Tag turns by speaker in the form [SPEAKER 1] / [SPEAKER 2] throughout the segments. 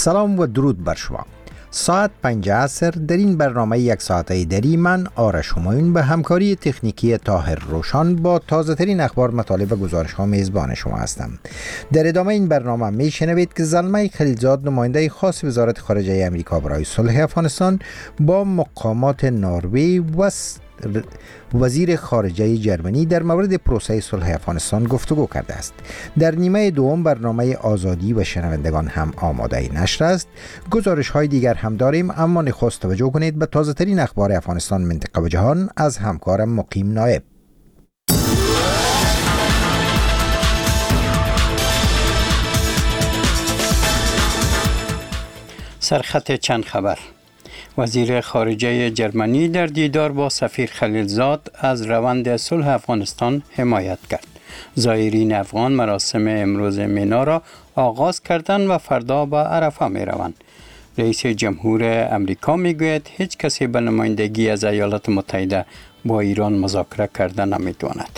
[SPEAKER 1] سلام و درود بر شما. ساعت 5 عصر در این برنامه یک ساعته دری من آرش همایون به همکاری تکنیکی طاهر روشان با تازه ترین اخبار، مطالب و گزارش ها میزبان شما هستم. در ادامه این برنامه میشنوید که زلمه خلیلزاد، نماینده خاص وزارت خارجه امریکا برای صلح افغانستان، با مقامات نروژ و وزیر خارجه جرمنی در مورد پروسه صلح افغانستان گفتگو کرده است. در نیمه دوم برنامه آزادی و شنوندگان هم آماده نشر است. گزارش های دیگر هم داریم، اما نخست توجه کنید به تازه ترین اخبار افغانستان، منطقه و جهان از همکارم مقیم نایب.
[SPEAKER 2] سرخط چند خبر. وزیر خارجه جرمنی در دیدار با سفیر خلیلزاد از روند صلح افغانستان حمایت کرد. زائرین افغان مراسم امروز مینا را آغاز کردند و فردا به عرفه می روند. رئیس جمهور امریکا می گوید هیچ کسی به نمایندگی از ایالات متحده با ایران مذاکره کردن نمی تواند.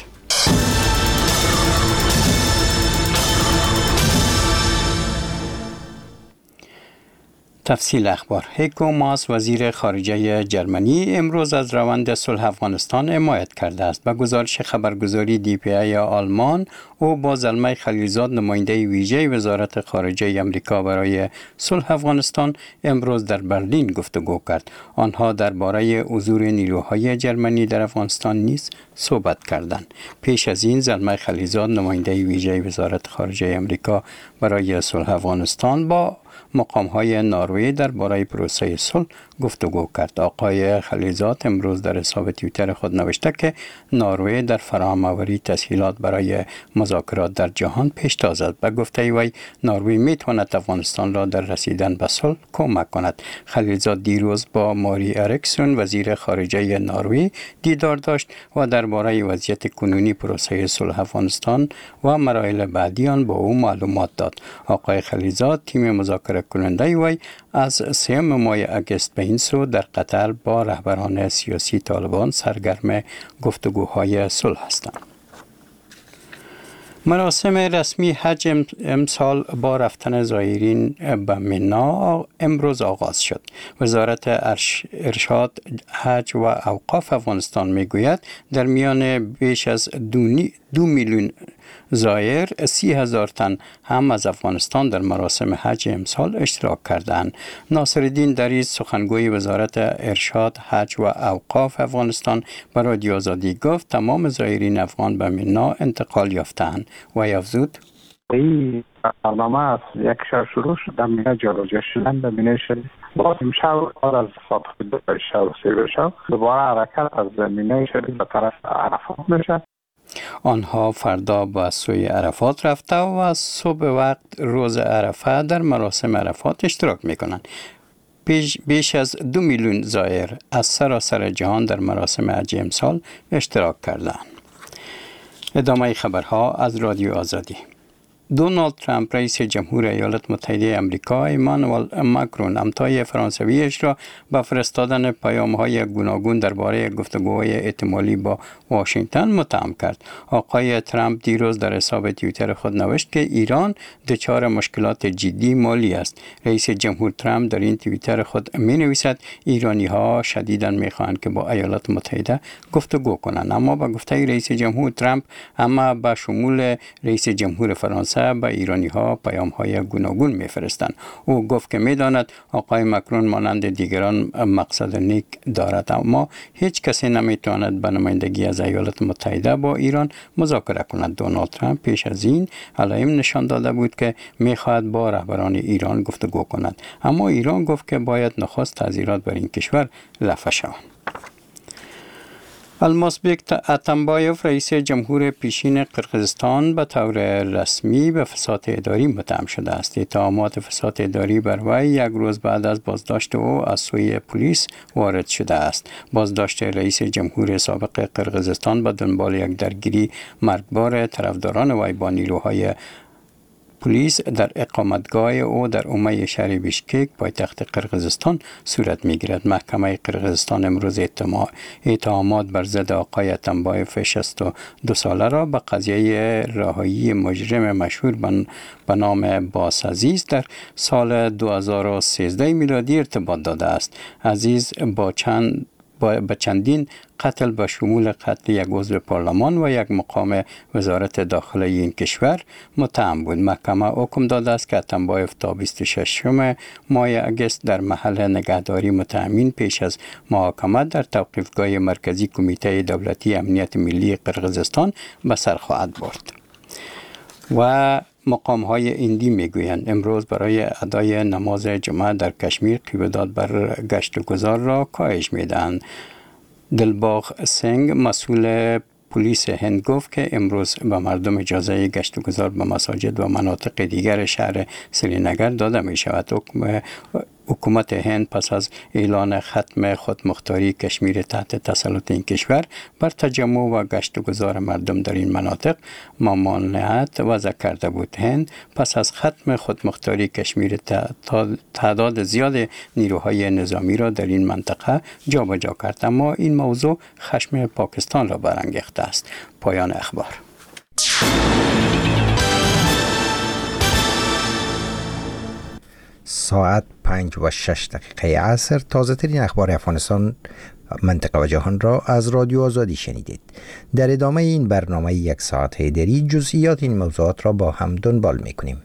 [SPEAKER 2] تفصیل اخبار. هیکو ماس، وزیر خارجه جرمنی، امروز از روند صلح افغانستان حمایت کرده است. به گزارش خبرگزاری DPA آلمان، او با زلمه خلیلزاد، نماینده ویژه وزارت خارجه امریکا برای صلح افغانستان، امروز در برلین گفتگو کرد. آنها درباره حضور نیروهای جرمنی در افغانستان نیز صحبت کردند. پیش از این زلمه خلیلزاد، نماینده ویژه وزارت خارجه امریکا برای صلح افغانستان، با مقام‌های نروژ درباره پروسه صلح گفتگو کرد. آقای خلیلزاد امروز در حساب توییتر خود نوشته که نروژ در فراهم‌آوری تسهیلات برای مذاکرات در جهان پیشتاز است. به گفته وی نروژ می‌تواند افغانستان را در رسیدن به صلح کمک کند. خلیلزاد دیروز با ماری اریکسون، وزیر خارجه نروژ، دیدار داشت و درباره وضعیت کنونی پروسه صلح افغانستان و مراحل بعدی آن با او معلومات داد. آقای خلیلزاد تیم مذاکره کننده وی از 3 ماه اگست به این سو در قطر با رهبران سیاسی طالبان سرگرم گفتگوهای صلح هستند. مراسم رسمی حج امسال با رفتن زائرین به مینا امروز آغاز شد. وزارت ارشاد، حج و اوقاف افغانستان میگوید در میان بیش از 2 میلیون زائر 30,000 تن هم از افغانستان در مراسم حج امسال اشتراک کردند. ناصرالدین دریز، سخنگوی وزارت ارشاد، حج و اوقاف افغانستان، به رادیو آزادی گفت تمام زائرین افغان به مینا انتقال یافتند و افزود
[SPEAKER 3] این برنامه از یک شب شروع شد، در مینا جابجا شدن به مینا شد. با امشب بعد از صبح شب و سیر شب دوباره حرکت از مینا شد به طرف عرفات میشه.
[SPEAKER 2] آنها فردا به سوی عرفات رفته و از صبح وقت روز عرفه در مراسم عرفات اشتراک میکنند. بیش از 2 میلیون زائر از سراسر جهان در مراسم حج امسال اشتراک کردند. ادامه خبرها از رادیو آزادی. دونالد ترامپ، رئیس جمهور ایالات متحده آمریکا، ایمانوئل ماکرون، همتای فرانسویش را به فرستادن پیام‌های گوناگون درباره گفتگوهای احتمالی با واشنگتن متهم کرد. آقای ترامپ دیروز در حساب توییتر خود نوشت که ایران دچار مشکلات جدی مالی است. رئیس جمهور ترامپ در این توییتر خود می‌نویسد ایرانی‌ها شدیداً می‌خواهند که با ایالات متحده گفتگو کنند، اما به گفته رئیس جمهور ترامپ همه به شمول رئیس جمهور فرانسه به ایرانی ها پیام های گوناگون میفرستند. او گفت که میداند آقای ماکرون مانند دیگران مقصد نیک دارد، اما هیچ کسی نمیتواند به نمایندگی از ایالات متحده با ایران مذاکره کند. دونالد ترامپ پیش از این علائم نشان داده بود که میخواهد با رهبران ایران گفتگو کند، اما ایران گفت که باید نخست تعزیرات بر این کشور رفع شوند. المازبک اتمبایف، رئیس جمهور پیشین قرقیزستان، به طور رسمی به فساد اداری متهم شده است. اتهامات فساد اداری بر وی یک روز بعد از بازداشت او از سوی پلیس وارد شده است. بازداشت رئیس جمهور سابق قرقیزستان به دنبال یک درگیری مرگبار طرفداران وی با نیروهای پلیس در اقامتگاه او در اومه شهر بیشکک پایتخت قرقیزستان صورت میگیرد. محکمه قرقیزستان امروز اتهامات بر ضد آقای اتنبایف 62 ساله را به قضیه رهایی مجرم مشهور به نام باس عزیز در سال 2013 میلادی ارتباط داده است. عزیز با چندین قتل به شمول قتل یک عضو پارلمان و یک مقام وزارت داخله این کشور متهم بود. محکمه حکم داده است که اتنبایف تا 26 ماه اگست در محل نگهداری متهمین پیش از محاکمه در توقیفگاه مرکزی کمیته دولتی امنیت ملی قرقیزستان به سر خواهد برد. و مقام های ایندی میگویند امروز برای ادای نماز جمعه در کشمیر قیمت بر گشت و گذار را کاهش میدهند. دلباغ سنگ مسئول پلیس هند گفت که امروز به مردم اجازه گشت و گذار به مساجد و مناطق دیگر شهر سرینگر داده می شود. حکومت هند پس از اعلان ختم خودمختاری کشمیر تحت تسلط این کشور بر تجمع و گشت و گذار مردم در این مناطق ممانعت وضع کرده بود. هند پس از ختم خودمختاری کشمیر تعداد زیاد نیروهای نظامی را در این منطقه جابجا کرد، اما این موضوع خشم پاکستان را برانگیخته است. پایان اخبار.
[SPEAKER 1] ساعت 5:06 عصر تازه ترین اخبار افغانستان، منطقه و جهان را از رادیو آزادی شنیدید. در ادامه این برنامه یک ساعت هیدری جزئیات این موضوعات را با هم دنبال می‌کنیم.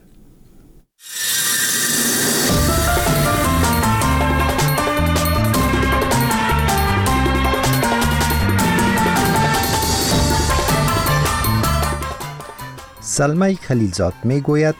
[SPEAKER 1] زلمه خلیلزاد میگوید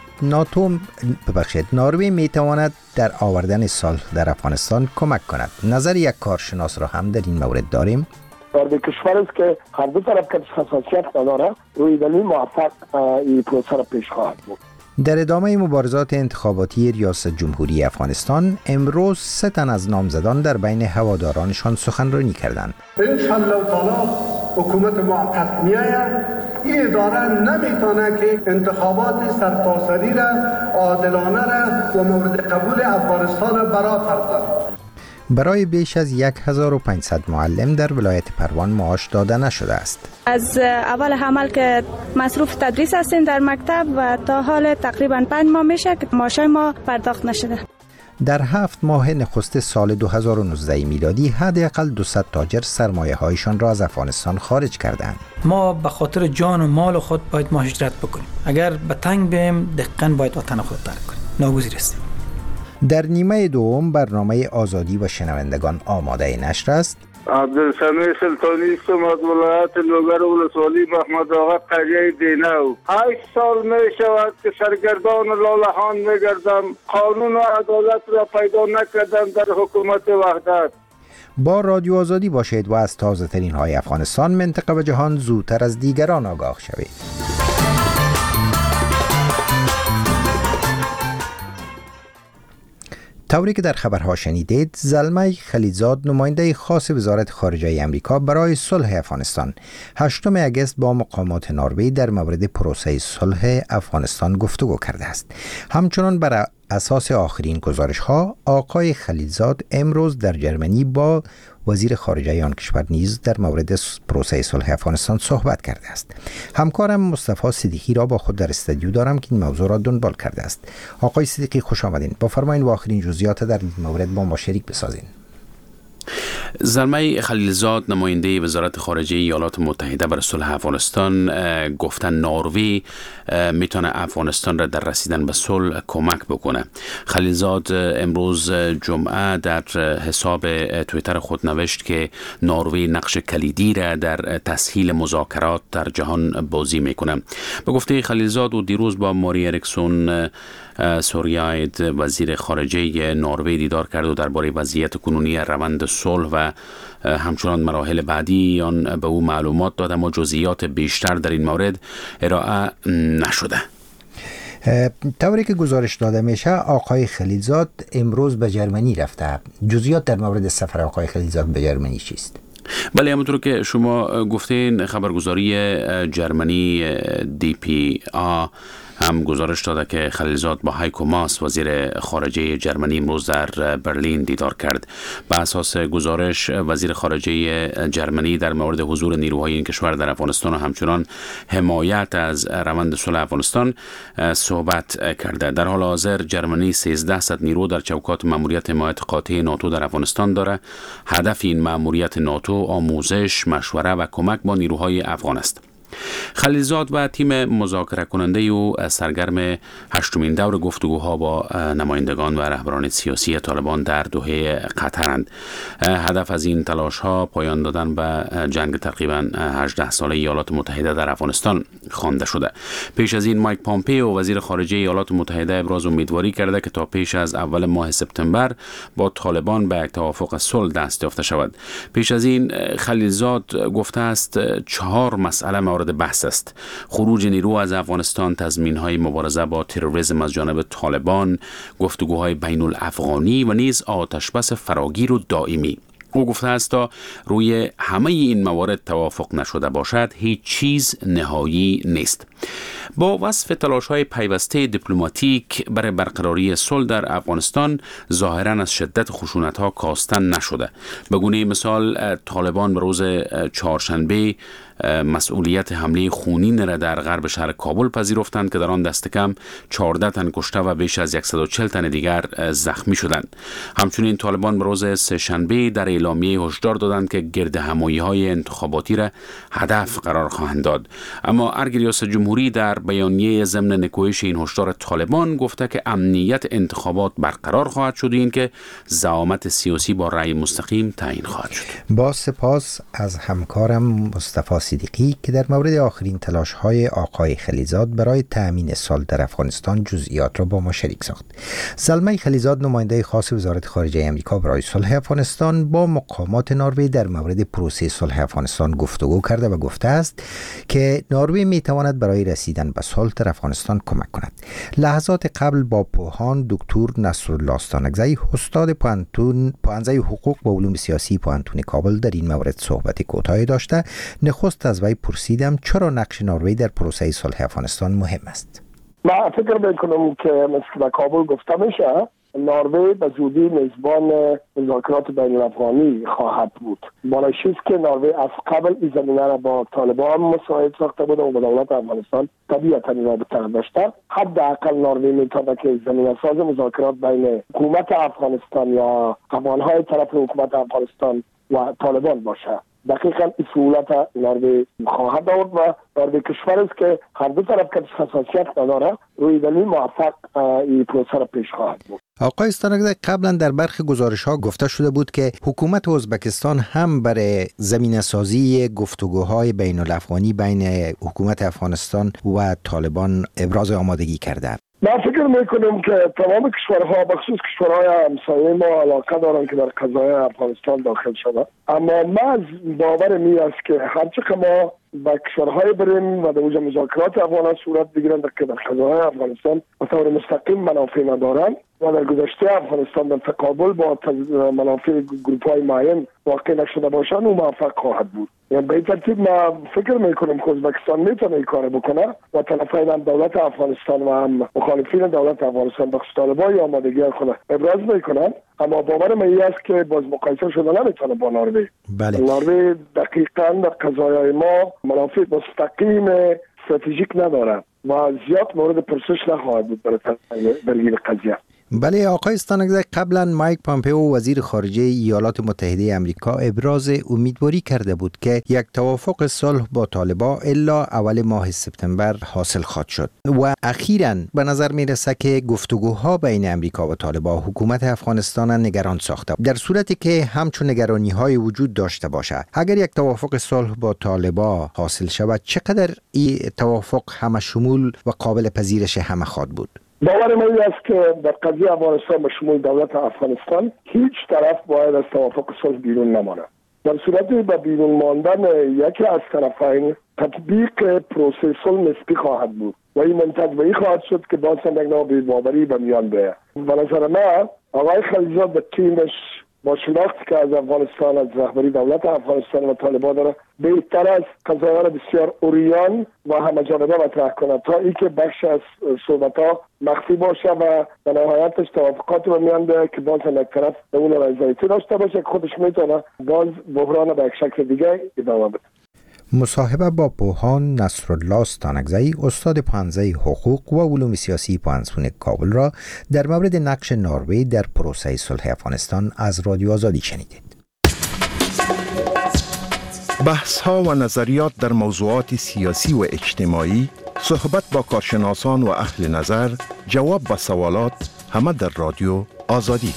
[SPEAKER 1] نروژ میتواند در آوردن صلح در افغانستان کمک کند. نظر یک کارشناس را هم در این مورد داریم.
[SPEAKER 4] در کشور است که هر دو طرف که حساسیت نداره روی دلیل موفق این پروسه را پیش خواهد بود.
[SPEAKER 1] در ادامه مبارزات انتخاباتی ریاست جمهوری افغانستان امروز 3 تن از نامزدان در بین هوادارانشان سخنرانی کردند.
[SPEAKER 5] انشالله تعالی حکومت موقت میآید. این اداره نمیتونه که انتخابات سرتاسری را عادلانه را و مورد قبول افغانستان را برآورده.
[SPEAKER 1] برای بیش از 1500 معلم در ولایت پروان معاش داده نشده است.
[SPEAKER 6] از اول حمل که مصروف تدریس هستیم در مکتب و تا حال تقریبا 5 ماه میشه که معاشای ما پرداخت نشده.
[SPEAKER 1] در 7 ماه نخست سال 2019 میلادی حداقل 200 تاجر سرمایه هایشان را از افغانستان خارج کردند.
[SPEAKER 7] ما به خاطر جان و مال خود باید مهاجرت بکنیم. اگر به تنگ بیم دقیقاً باید وطن خود ترک کنیم. ناگزیر است.
[SPEAKER 1] در نیمه دوم برنامه آزادی و شنوندگان آماده نشر است.
[SPEAKER 8] عبدالسمیع سلطانی استم از ولایت لوگر ولسوالی محمد آقا قریه دینو. 8 سال می شود که سرگردان لالهان می گردم. قانون و عدالت را پیدا نکردم در حکومت وحدت.
[SPEAKER 1] با رادیو آزادی باشید و از تازه ترین های افغانستان، منطقه و جهان زودتر از دیگران آگاه شوید. طوری که در خبرها شنیدید، زلمه خلیلزاد نماینده خاص وزارت خارجه امریکا برای صلح افغانستان 8 اگست با مقامات نروژ در مورد پروسه صلح افغانستان گفتگو کرده است. همچنان بر اساس آخرین گزارش‌ها آقای خلیلزاد امروز در جرمنی با وزیر خارجه آن کشور نیز در مورد پروسه صلح افغانستان صحبت کرده است. همکارم مصطفی صدیقی را با خود در استودیو دارم که این موضوع را دنبال کرده است. آقای صدیقی خوش آمدین. با فرمایید و آخرین جزئیات در این مورد با ما شریک بسازین.
[SPEAKER 9] زلمه خلیلزاد نماینده وزارت خارجه ایالات متحده برای صلح افغانستان گفتن نروژ میتونه افغانستان را در رسیدن به صلح کمک بکنه. خلیلزاد امروز جمعه در حساب توییتر خود نوشت که نروژ نقش کلیدی را در تسهیل مذاکرات در جهان بازی میکنه. به گفته خلیلزاد و دیروز با ماری اریکسون سوریاید وزیر خارجه نروژ دیدار کرد و درباره وضعیت کنونی روند صلح و همچنان مراحل بعدی آن به او معلومات داد، اما جزئیات بیشتر در این مورد ارائه نشده.
[SPEAKER 1] طوری که گزارش داده میشه آقای خلیلزاد امروز به جرمنی رفته. جزئیات در مورد سفر آقای خلیلزاد به جرمنی چیست؟
[SPEAKER 9] بله، همونطور که شما گفتین خبرگزاری جرمنی DPA هم گزارش داده که خلیلزاد با هایکو ماس وزیر خارجه جرمنی امروز در برلین دیدار کرد. به اساس گزارش وزیر خارجه جرمنی در مورد حضور نیروهای این کشور در افغانستان و همچنان حمایت از روند صلح افغانستان صحبت کرده. در حال حاضر جرمنی 1300 نیرو در چوکات ماموریت حمایت قاطع ناتو در افغانستان داره. هدف این ماموریت ناتو آموزش، مشوره و کمک با نیروهای افغان است. خلیلزاد و تیم مذاکره کننده او سرگرم 8مین دور گفتگوها با نمایندگان و رهبران سیاسی طالبان در دوحه قطرند. هدف از این تلاش ها پایان دادن به جنگ تقریبا 18 ساله ایالات متحده در افغانستان خوانده شده. پیش از این مایک پامپئو وزیر خارجه ایالات متحده ابراز امیدواری کرده که تا پیش از اول ماه سپتامبر با طالبان به یک توافق صلح دست یافته شود. پیش از این خلیلزاد گفته است 4 مسئله مورد بحث است: خروج نیرو از افغانستان، تضمین‌های مبارزه با تروریسم از جانب طالبان، گفتگوهای بین الافغانی و نیز آتشبس فراگیر و دائمی. او گفته است تا روی همه این موارد توافق نشده باشد هیچ چیز نهایی نیست. با وصف تلاش‌های پیوسته دیپلماتیک برای برقراری صلح در افغانستان ظاهراً از شدت خشونت‌ها کاستن نشده. به گونه مثال طالبان به روز چهارشنبه مسئولیت حمله خونین را در غرب شهر کابل پذیرفتند که در آن دست کم 14 تن کشته و بیش از 140 تن دیگر زخمی شدند. همچنین طالبان به روز سه‌شنبه در اعلامیه هشدار دادند که گردهمایی‌های انتخاباتی را هدف قرار خواهند داد. اما ارگ ریاست جمهوری در بیانیه ضمن نکوهش این هشدار طالبان گفته که امنیت انتخابات برقرار خواهد شد، این که زعامت سیاسی با رأی مستقیم تعیین خواهد شد.
[SPEAKER 1] با سپاس از همکارم مصطفی صدیقی که در مورد آخرین تلاش‌های آقای خلیلزاد برای تأمین صلح در افغانستان جزئیات را با ما شریک ساخت. زلمه خلیلزاد نماینده خاص وزارت خارجه آمریکا برای صلح افغانستان با مقامات نروژ در مورد پروسه صلح افغانستان گفتگو کرده و گفته است که نروژ می‌تواند برای رسیدن به صلح در افغانستان کمک کند. لحظات قبل با پوهان دکتر نصرالله استانکزی استاد پوهنځی حقوق و علوم سیاسی پوهنتون کابل در این مورد صحبت کوتاهی داشته. نخست از وی پرسیدم چرا نقش نروژ در پروسه صلح افغانستان مهم است.
[SPEAKER 4] من فکر میکنم که مثل در کابل گفته میشه نروژ به زودی میزبان مذاکرات بین الافغانی خواهد بود. بالایش است که نروژ از قبل این زمینه را با طالبان مساعد ساخته بود و با دولت افغانستان طبیعتا این رابطه داشته. حداقل نروژ میتونه که زمینه ساز مذاکرات بین حکومت افغانستان یا افغانهای طرف حکومت افغانستان و طالبان باشه. دقیقاً این سهولت نروژ خواهد آورد و نروژ کشور است که هر دو طرف که حساسیت نداره روی دلیل موفق این پروسه را پیش خواهد بود.
[SPEAKER 1] آقای استانکزی، قبلا در برخی گزارش‌ها گفته شده بود که حکومت ازبکستان هم برای زمینه‌سازی گفتگوهای بین الافغانی بین حکومت افغانستان و طالبان ابراز آمادگی کرده.
[SPEAKER 4] من فکر میکنم که تمام کشورها بخصوص کشورهای همسایه ما علاقه دارن که در قضایای افغانستان داخل شده، اما من باور می است که هرچه ما با کشورهای بریم و در اونجا مذاکرات افغانان صورت بگیرن که در قضایای افغانستان به طور مستقیم منافع ندارن و در گذشته افغانستان در تقابل با منافع گروپ‌های معین واقع نشده باشن و موفق خواهد بود. یعنی به این ترتیب من فکر میکنم که ازبکستان میتونه این کار بکنه و طرفین هم دولت افغانستان و هم مخالفین دولت افغانستان بخصوص طالبان آمادگی خود ابراز میکنن، اما باور من این است که باز مقایسه شده نمیتونه با نروژ.
[SPEAKER 1] بله.
[SPEAKER 4] نروژ دقیقاً در قضایای ما منافع مستقیم استراتژیک نداره و زیاد مورد پرسش نخواهد بود برای این قضیه.
[SPEAKER 1] بله آقای استانکزی، قبلا مایک پامپئو وزیر خارجه ایالات متحده آمریکا ابراز امیدواری کرده بود که یک توافق صلح با طالبان الا اول ماه سپتامبر حاصل خواهد شد و اخیراً به نظر میرسه که گفتگوها بین آمریکا و طالبان حکومت افغانستان نگران ساخته. در صورتی که همچون نگرانی‌های وجود داشته باشه، اگر یک توافق صلح با طالبان حاصل شود چقدر این توافق همه شمول و قابل پذیرش همه خواهد بود؟
[SPEAKER 4] باور من است که در قضیه افغانستان به شمول دولت افغانستان هیچ طرف باید از توافق صلح بیرون نماند. در صورت به بیرون ماندن یکی از طرفین تطبیق پروسه صلح نسبی خواهد بود و این منتظر خواهد شد که باز هم یک نوع بی‌باوری به میان بیاید. به نظر من آقای خلیلزاد به تیمش با شناختی که از افغانستان، از رهبری دولت افغانستان و طالبان داره، بهتر از قضایا را بسیار اوریان و همه جانبه مطرح کند تا اینکه بخش از صحبت‌ها مخفی باشه و به نهایتش توافقات رو میانده که باز یک طرف به اون رضایتی داشته باشه که خودش میتونه باز بحران به یک شکل دیگه ادامه بده.
[SPEAKER 1] مصاحبه با پوهان نصرالله ستانکزی، استاد پانزه حقوق و علوم سیاسی پانسون کابل را در مورد نقش نروژ در پروسه صلح افغانستان از رادیو آزادی شنیدید.
[SPEAKER 10] بحث‌ها و نظریات در موضوعات سیاسی و اجتماعی، صحبت با کارشناسان و اهل نظر، جواب به سوالات، همه در رادیو آزادی.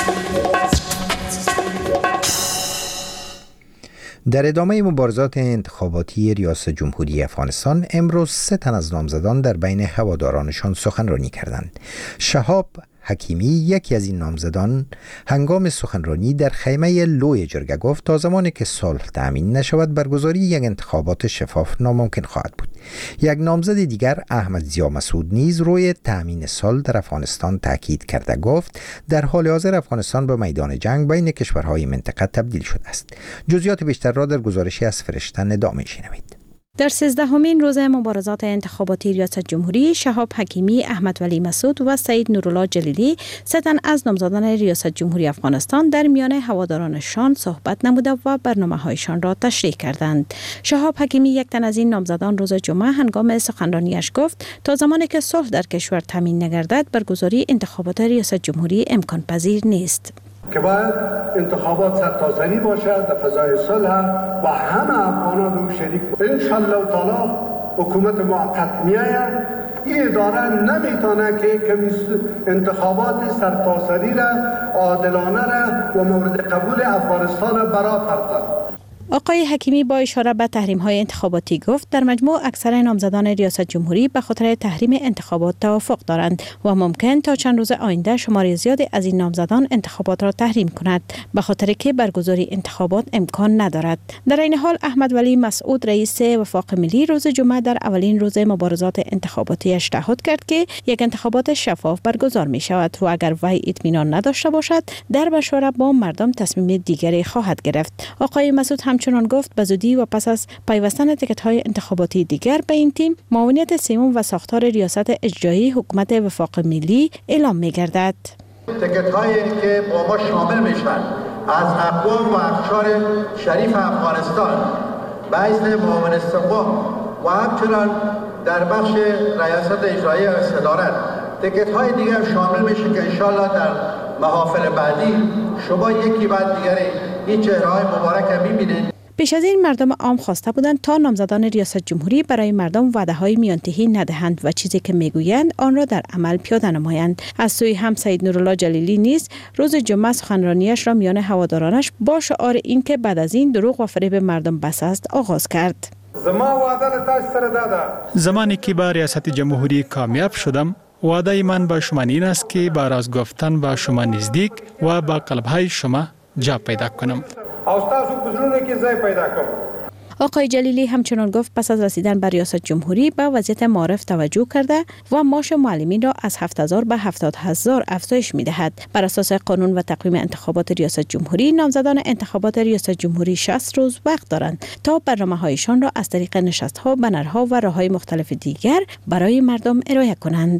[SPEAKER 10] در ادامه مبارزات انتخاباتی ریاست جمهوری افغانستان امروز 3 تن از نامزدان در بین هوادارانشان سخنرانی کردند. شهاب حکیمی، یکی از این نامزدان، هنگام سخنرانی در خیمه لوی جرگه گفت تا زمانی که صلح تامین نشود برگزاری یک انتخابات شفاف ناممکن خواهد بود. یک نامزد دیگر احمد ضیا مسعود نیز روی تامین صلح در افغانستان تاکید کرده گفت در حال حاضر افغانستان به میدان جنگ بین کشورهای منطقه تبدیل شده است. جزئیات بیشتر را در گزارشی از فرشته ندا می‌شنوید.
[SPEAKER 11] در 13مین روز مبارزات انتخاباتی ریاست جمهوری، شهاب حکیمی، احمد ولی مسعود و سید نورالله جلیلی، 3 تن از نامزدان ریاست جمهوری افغانستان در میان هوادارانشان صحبت نموده و برنامه‌هایشان را تشریح کردند. شهاب حکیمی، یک تن از این نامزدان، روز جمعه هنگام سخنرانیش گفت تا زمانی که صلح در کشور تامین نگردد برگزاری انتخابات ریاست جمهوری امکان پذیر نیست.
[SPEAKER 5] که باید انتخابات سرتاسری باشد در فضای صلح و همه افغانان رو شریک کنند. انشالله تعالی حکومت موقت میآید، این اداره نمیتونه که انتخابات سرتاسری را، عادلانه را و مورد قبول افغانستان برآورد.
[SPEAKER 11] آقای حکیمی با اشاره به تحریم‌های انتخاباتی گفت در مجموع اکثر نامزدان ریاست جمهوری به خاطر تحریم انتخابات توافق دارند و ممکن تا چند روز آینده شمار زیادی از این نامزدان انتخابات را تحریم کند به خاطر که برگزاری انتخابات امکان ندارد. در این حال احمد ولی مسعود، رئیس وفاق ملی، روز جمعه در اولین روز مبارزات انتخاباتیش تعهد کرد که یک انتخابات شفاف برگزار می شود و اگر وی اطمینان نداشته باشد در مشوره با مردم تصمیم دیگری خواهد گرفت. آقای مسعود همچنان گفت به زودی و پس از پیوستن تکت‌های انتخاباتی دیگر به این تیم، معاونیت سوم و ساختار ریاست اجرایی حکومت وفاق ملی اعلام می‌گردد.
[SPEAKER 12] تکت‌هایی که با ما شامل میشن از اقوام و اقشار شریف افغانستان به اذن معاون سوم و همچنان در بخش ریاست اجرایی و صدارت تکت‌های دیگر شامل میشه که انشالله در محافل بعدی شما یکی بعد دیگری این چهره‌های مبارک می‌بینید.
[SPEAKER 11] پیش از این مردم عام خواسته بودند تا نامزدان ریاست جمهوری برای مردم وعده‌های میانتهی ندهند و چیزی که میگویند آن را در عمل پیاده نمایند. از سوی هم سید نورالله جلیلی نیز روز جمعه سخنرانیش را میان هوادارانش با شعار این که بعد از این دروغ و فریب مردم بس است آغاز کرد.
[SPEAKER 13] زمانی که با ریاست جمهوری کامیاب شدم، وعده من به شما این است که با راز گفتن با شما نزدیک و با قلب‌های شما جا پیدا کنم.
[SPEAKER 11] آقای جلیلی همچنان گفت پس از رسیدن به ریاست جمهوری به وضعیت معارف توجه کرده و معاش معلمین را از 7,000 به 70,000 افزایش می‌دهد. بر اساس قانون و تقویم انتخابات ریاست جمهوری، نامزدان انتخابات ریاست جمهوری 60 روز وقت دارند تا برنامه‌هایشان را از طریق نشست‌ها، بنرها و راه‌های مختلف دیگر برای مردم ارائه کنند.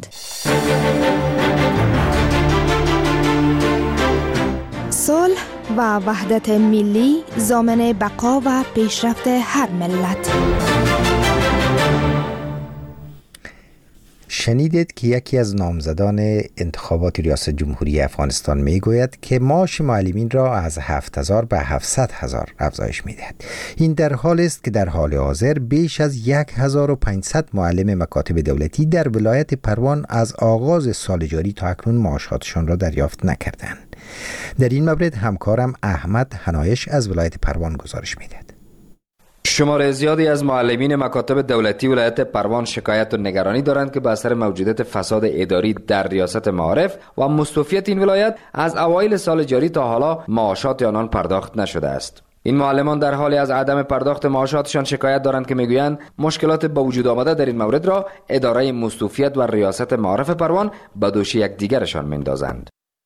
[SPEAKER 14] صلح و وحدت ملی ضامن بقا و پیشرفت هر ملت.
[SPEAKER 1] شنیدید که یکی از نامزدان انتخابات ریاست جمهوری افغانستان میگوید که معاش معلمین را از 7,000 به 700,000 افزایش میدهد. این در حالی است که در حال حاضر بیش از 1,500 معلم مکاتب دولتی در ولایت پروان از آغاز سال جاری تا اکنون معاشاتشان را دریافت نکردند. در این مورد همکارم احمد حنایش از ولایت پروان گزارش میدهد.
[SPEAKER 15] شمار زیادی از معلمین مکاتب دولتی ولایت پروان شکایت و نگرانی دارند که به اثر موجودیت فساد اداری در ریاست معارف و مستوفیت این ولایت از اوایل سال جاری تا حالا معاشات آنان پرداخت نشده است. این معلمان در حالی از عدم پرداخت معاشاتشان شکایت دارند که میگویند مشکلات به وجود آمده در این مورد را اداره مستوفیت و ریاست معارف پروان به دوش یکدیگرشان میندازند.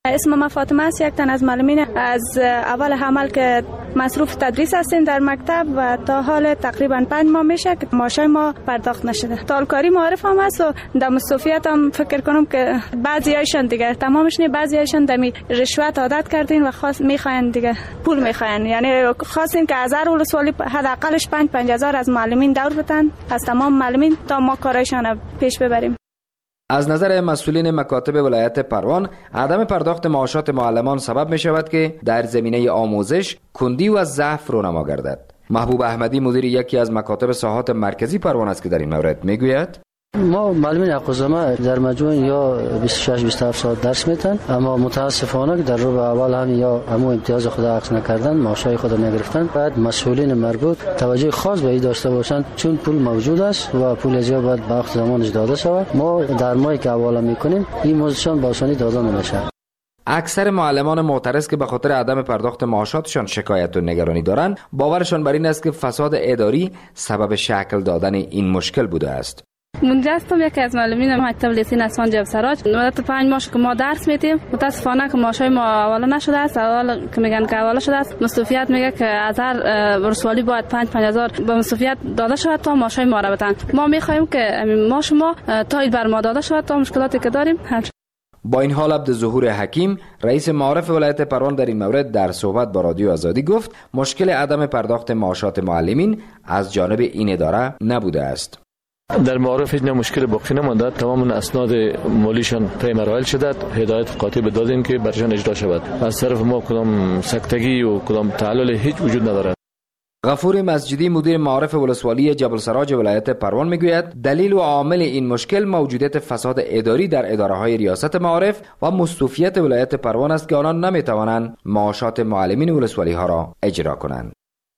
[SPEAKER 6] اسم من فاطمه است، یک تن از معلمین از اول حمل که مصروف تدریس هستیم در مکتب و تا حال تقریبا 5 ماه میشه که معاشای ما پرداخت نشده. تالکاری معرف هم است و در مصروفیت هم فکر کنم که بعضیایشان دیگه تمامش نه، بعضیایشان دمی رشوت عادت کردین و خاص میخواین دیگه پول میخواین، یعنی خواستین که از هر ولسوالی حداقلش 5,000 از معلمین دور بتن از تمام معلمین تا ما کارایشان پیش ببریم.
[SPEAKER 15] از نظر مسئولین مکاتب ولایت پروان، عدم پرداخت معاشات معلمان سبب می شود که در زمینه آموزش کندی و ضعف رونما گردد. محبوب احمدی مدیر یکی از مکاتب ساحات مرکزی پروان است که در این مورد می گوید:
[SPEAKER 16] ما معلمین حقوق‌زما در مجموع یا 26-27 ساعت درس میتن، اما متاسفانه که در روز اول هم یا همو امتیاز خود عکس نکردن، معاشای خود نگرفتن. بعد مسئولین مربوط توجه خاص به این داشته باشند، چون پول موجود است و پول از باید به وقت زمانش داده شود. ما در ماهی که حواله میکنیم این موضوعشان با آسانی داده نمیشه.
[SPEAKER 15] اکثر معلمان معترض که به خاطر عدم پرداخت معاشاتشان شکایت و نگرانی دارند، باورشان بر این است که فساد اداری سبب شکل دادن این مشکل بوده است.
[SPEAKER 17] منجا هستم، یکی از معلمین مکتب لیسین اسفان جبل سراج. مدت 5 ماه که ما درس میدیم، متاسفانه که معاشای ما حواله نشده است. اول که میگن که حواله شده است، مصروفیت میگه که از هر ولسوالی باید 5,000 به مصروفیت داده شود تا معاشای ما را بدن. ما میخوایم که معاش ما تا بر ما داده شود تا مشکلاتی که داریم حل.
[SPEAKER 15] با این حال عبدالظهور حکیم رئیس معارف ولایت پروان در این مورد در صحبت با رادیو آزادی گفت مشکل عدم پرداخت معاشات معلمین از جانب این اداره نبوده است.
[SPEAKER 18] در معارف هیچ مشکل باقی نمانده، تمام اسناد مالیشان طی مراحل شده، هدایت قاطع دادیم که برشان اجرا شود. از طرف ما کدام سکتگی و کدام تعلل هیچ وجود ندارد.
[SPEAKER 15] غفور مسجدی مدیر معارف ولسوالی جبل سراج ولایت پروان میگوید دلیل و عامل این مشکل موجودیت فساد اداری در اداره‌های ریاست معارف و مستوفیت ولایت پروان است که آنان نمیتوانند معاشات معلمین ولسوالی ها را اجرا کنند.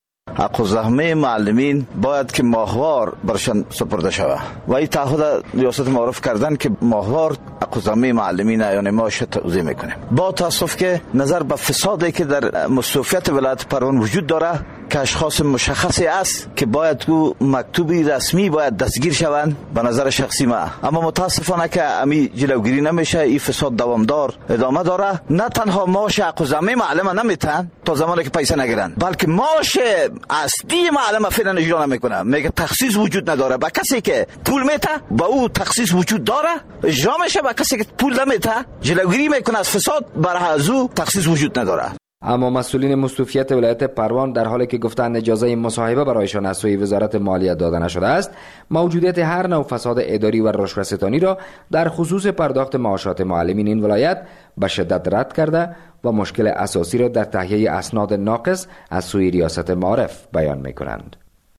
[SPEAKER 19] حق الزحمه معلمین باید که ماهوار برشان سپرده شود و این تعهد ریاست معارف کردن که ماهوار حق الزحمه معلمین یعنی معاش توزیع میکنه. با تاسف که نظر به فسادی که در مستوفیت ولایت پروان وجود داره که اشخاص مشخصی است که باید کو مکتوبی رسمی باید دستگیر شوند به نظر شخصی ما، اما متاسفانه که امی جلوگیری نمیشه. این فساد دوامدار ادامه داره. نه تنها معاش حق الزحمه معلم نمیتن تا زمانی که پیسه نگیرن، بلکه معاش اصلی معلم فعلا اجرا نمیکنه. میگه تخصیص وجود نداره. با کسی که پول میته با او تخصیص وجود داره اجرا میشه، با کسی که پول نمیته جلوگیری میکنه از فساد برای از او تخصیص وجود نداره.
[SPEAKER 15] اما مسئولین مستوفیت ولایت پروان در حالی که گفتند اجازه مصاحبه برایشان از سوی وزارت مالیات داده نشده است، موجودیت هر نوع فساد اداری و رشوه‌ستانی را در خصوص پرداخت معاشات معلمین این ولایت به شدت رد کرده و مشکل اساسی را در تهیه اسناد ناقص از سوی ریاست معارف بیان می‌کنند.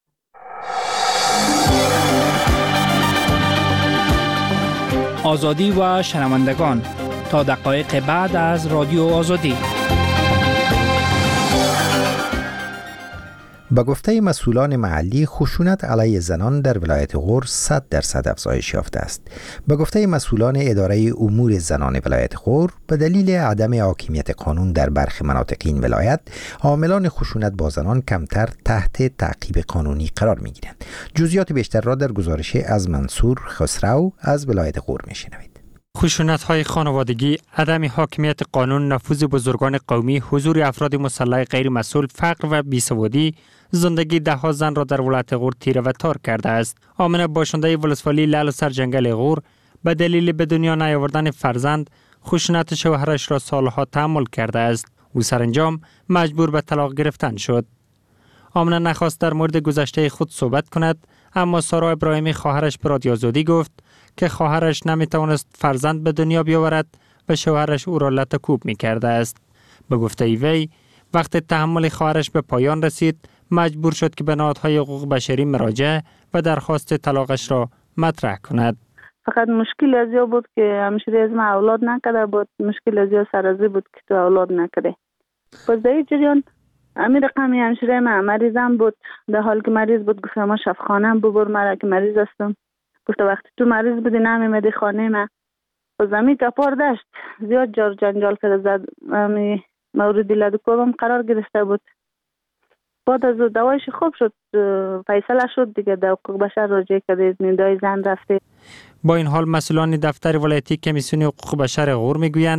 [SPEAKER 20] آزادی و شنوندگان، تا دقایق بعد از رادیو آزادی.
[SPEAKER 1] با گفته مسئولان محلی خشونت علیه زنان در ولایت غور 100% افزایش یافته است. با گفته مسئولان اداره امور زنان ولایت غور به دلیل عدم حاکمیت قانون در برخی مناطق این ولایت، عاملان خشونت با زنان کمتر تحت تعقیب قانونی قرار می‌گیرند. جزئیات بیشتر را در گزارش از منصور خسرو از ولایت غور می‌شنوید.
[SPEAKER 21] خشونت‌های خانوادگی، عدم حاکمیت قانون، نفوذ بزرگان قومی، حضور افراد مسلح غیر مسئول، فقر و بیسوادی زندگی ده‌ها زن را در ولایت غور تیره و تار کرده است. آمنه باشنده ولسوالی لعل سرجنگل غور به دلیل به دنیا نیاوردن فرزند خشونت شوهرش را سالها تحمل کرده است. او سرانجام مجبور به طلاق گرفتن شد. آمنه نخواست در مورد گذشته خود صحبت کند، اما سارا ابراهیمی خواهرش به رادیو آزادی گفت که خواهرش نمیتوانست فرزند به دنیا بیاورد و شوهرش او را لطکوب می‌کرده است. به گفته وی وقتی تحمل خواهرش به پایان رسید، مجبور شد که به نهادهای حقوق بشری مراجعه و درخواست طلاقش را مطرح کند.
[SPEAKER 22] فقط مشکل از یا بود که همشری از ما اولاد نکرده بود، مشکل از یا سرازی بود که تو اولاد نکرده. پس در این جریان امی رقمی همشری ما مریضم بود، در حال که مریض بود گفت ما شفاخانه ببر مرا که مریض هستم. گفت وقتی تو مریض بودی نمیمدی خانه ما. پس امی کپار داشت زیاد جار جنجال کرده زد. امی موردی لدکوبم قرار گرفته بود. بعد از دوایش خوب شد، فیصله شد دیگه، در حقوق بشر راجع کرده، ندای زن رفته.
[SPEAKER 21] با این حال مسئولان دفتر ولایتی کمیسیون حقوق بشر غور میگویند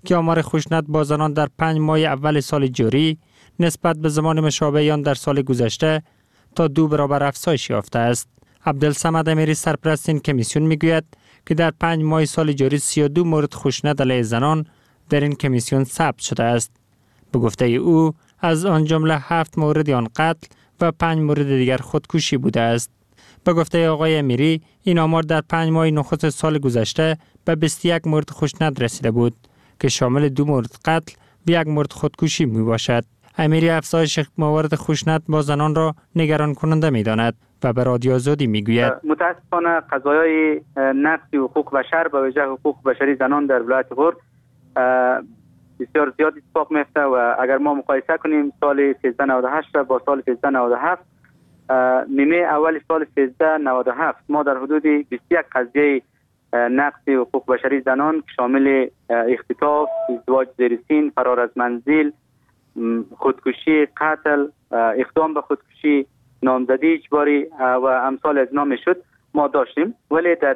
[SPEAKER 21] که آمار خشونت با زنان در 5 ماه اول سال جاری نسبت به زمان مشابه آن در سال گذشته تا 2 برابر افزایش یافته است. عبدالصمد امیری سرپرست این کمیسیون میگوید که در 5 ماه سال جاری 32 مورد خشونت علیه زنان در این کمیسیون ثبت شده است. به گفته او از آن جمله 7 مورد آن قتل و 5 مورد دیگر خودکشی بوده است. به گفته آقای امیری این آمار در 5 ماه نخست سال گذشته به 21 مورد خشونت رسیده بود که شامل 2 مورد قتل و 1 مورد خودکشی می باشد. امیری افزایش موارد خشونت با زنان را نگران کننده می داند و به رادیو آزادی می گوید
[SPEAKER 2] متاسفانه قضایای نقض حقوق بشر به وجه حقوق بشری زنان در ولایت غور بسیار زیاد اتفاق میفته و اگر ما مقایسه کنیم سال 1398 با سال 1397 نیمه اول سال 1397 ما در حدود 21 قضیه نقض حقوق بشری زنان که شامل اختطاف، ازدواج زیر سن، فرار از منزل، خودکشی، قتل، اقدام به خودکشی، نامزدی اجباری و امثال از نام شد ما داشتیم. ولی در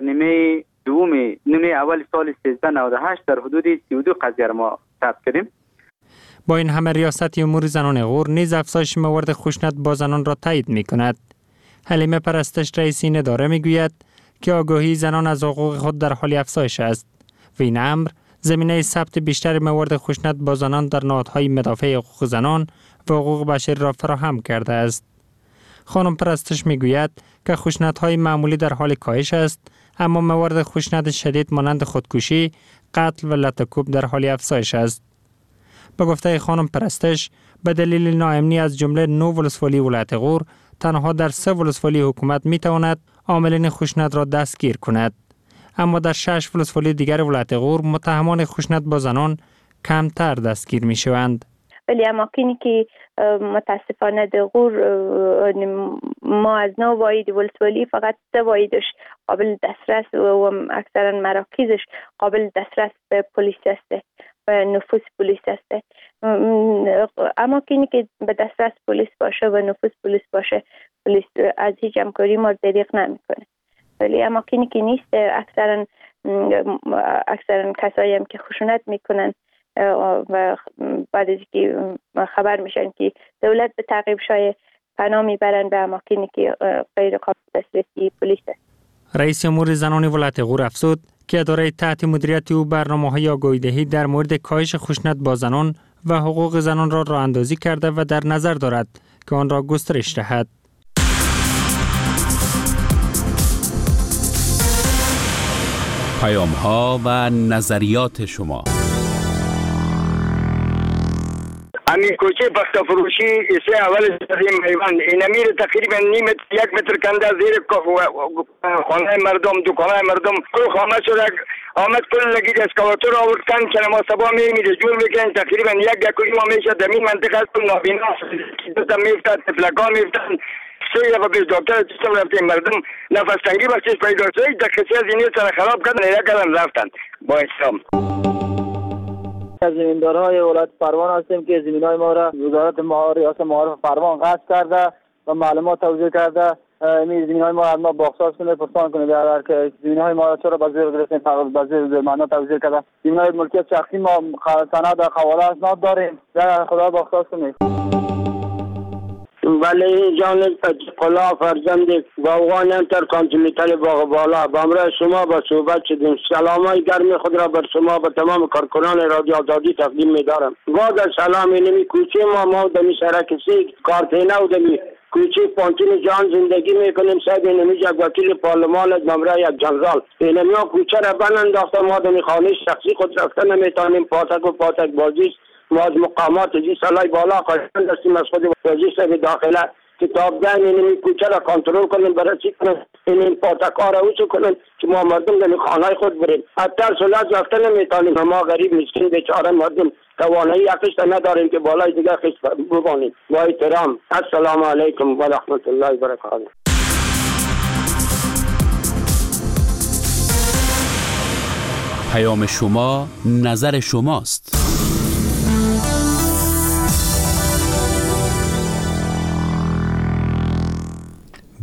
[SPEAKER 2] نیمه اول سال 1398 در حدود 32 قضیه ما ثبت کردیم.
[SPEAKER 21] با این همه ریاست امور زنان غور نیز افزایش موارد خشونت با زنان را تایید می کند. حلیمه پرستش رئیس این اداره می گوید که آگاهی زنان از حقوق خود در حال افزایش است و این امر زمینه ثبت بیشتر موارد خشونت با زنان در نهادهای مدافع حقوق زنان و حقوق بشری را فراهم کرده است. خانم پرستش می گوید که خشونت‌های معمولی در حال کاهش است، اما موارد خشونت شدید مانند خودکشی، قتل و لطکوب در حال افزایش است. به گفته خانم پرستش به دلیل ناامنی از جمله 9 ولسوالی ولایت غور تنها در 3 ولسوالی حکومت می تواند عاملین خشونت را دستگیر کند، اما در 6 ولسوالی دیگر ولایت غور متهمان خشونت با زنان کمتر دستگیر می شوند.
[SPEAKER 3] ولی اماکنی که متاسفانه در غور ما از 9 واحد ولسوالی فقط 3 واحدش قابل دسترس و اکثرا مراکزش قابل دسترس به پلیس است و نفوذ پلیس است. اماکنی که به دسترس پلیس باشه و نفوذ پلیس باشه پلیس از هیچ همکاری ما دریغ نمیکنه. ولی اماکنی که نیست اکثرا کسایی هم که خشونت میکنن و بعد از که خبر میشن که دولت به تعقیب شای پناه میبرن به اماکنی که غیر قابل دسترسی پلیس است.
[SPEAKER 21] رئیس امور زنان ولایت غور افزود که اداره تحت مدیریت او برنامه‌های آگاهی‌دهی در مورد کاهش خشونت با زنان و حقوق زنان را راه‌اندازی کرده و در نظر دارد که آن را گسترش دهد.
[SPEAKER 9] پیام‌ها و نظریات شما.
[SPEAKER 23] همین کوچه پخت فروشی ایسه اول سریم میوان این امیر تقریبا نیم 1 متر کنده زیر خانه مردم دکانه مردم کل خامه شده آمد کل لگید اسکواتور آوردن که ما سبا میمیده جور میکنن تقریبا 1 گکوی ما میشه دمین منطقه است نابینا دوتا میفتد تفلکا میفتن سوی دفعه بیش دکتر چیستم رفتیم مردم نفس تنگی بخشیش پیدا شد دقیقی از اینی سر خراب کردن ایره کردن رفتن با اسلام.
[SPEAKER 24] از زمیندارهای ولایت پروان هستیم که زمینای ما را وزارت ریاست معارف پروان غصب کرده و معلومات توزیع کرده. این زمینای ما از ما باخصاص کنه پرسان کنه در که زمینای ما را چرا بازی گرفتیم بازی معنا توزیع کرده. زمینای ملکیت شخصی ما سند حواله اسناد داریم در خدا باخصاص کنه.
[SPEAKER 23] ولی این جان قلا فرزند باوغان تر کانتیمیتل باغ بالا با امرای شما با صحبت شدیم. سلامای گرم خود را بر شما به تمام کارکنان رادیو آزادی تقدیم می‌دارم. بعد از سلام اینمی کوچه ما دمی سرک سی کارتینه و دمی کوچه پانتین جان زندگی میکنیم. صاحب اینمی یک وکیل پارلمان از ممرای یک جنرال اینمی ها کوچه را بند انداخته ما دمی خانه شخصی خود رفتن نمیتونیم. پاتک بازی ما از مقامات جی سالای بالا خواهیم دستیم از خود وزیر به داخله کتابدان اینمی کوچه را کنترل کنیم بررسی کنیم این پاتکا را اوچو کنیم که ما مردم در خانه خود بریم. حتی سلات رفتن نمیتونیم. ما غریب مسکین بیچاره مردم توانایی عقیشت نداریم که بالای دیگر خیش ببانیم. با احترام السلام علیکم و رحمت الله و برکاته.
[SPEAKER 9] پیام شما نظر شماست.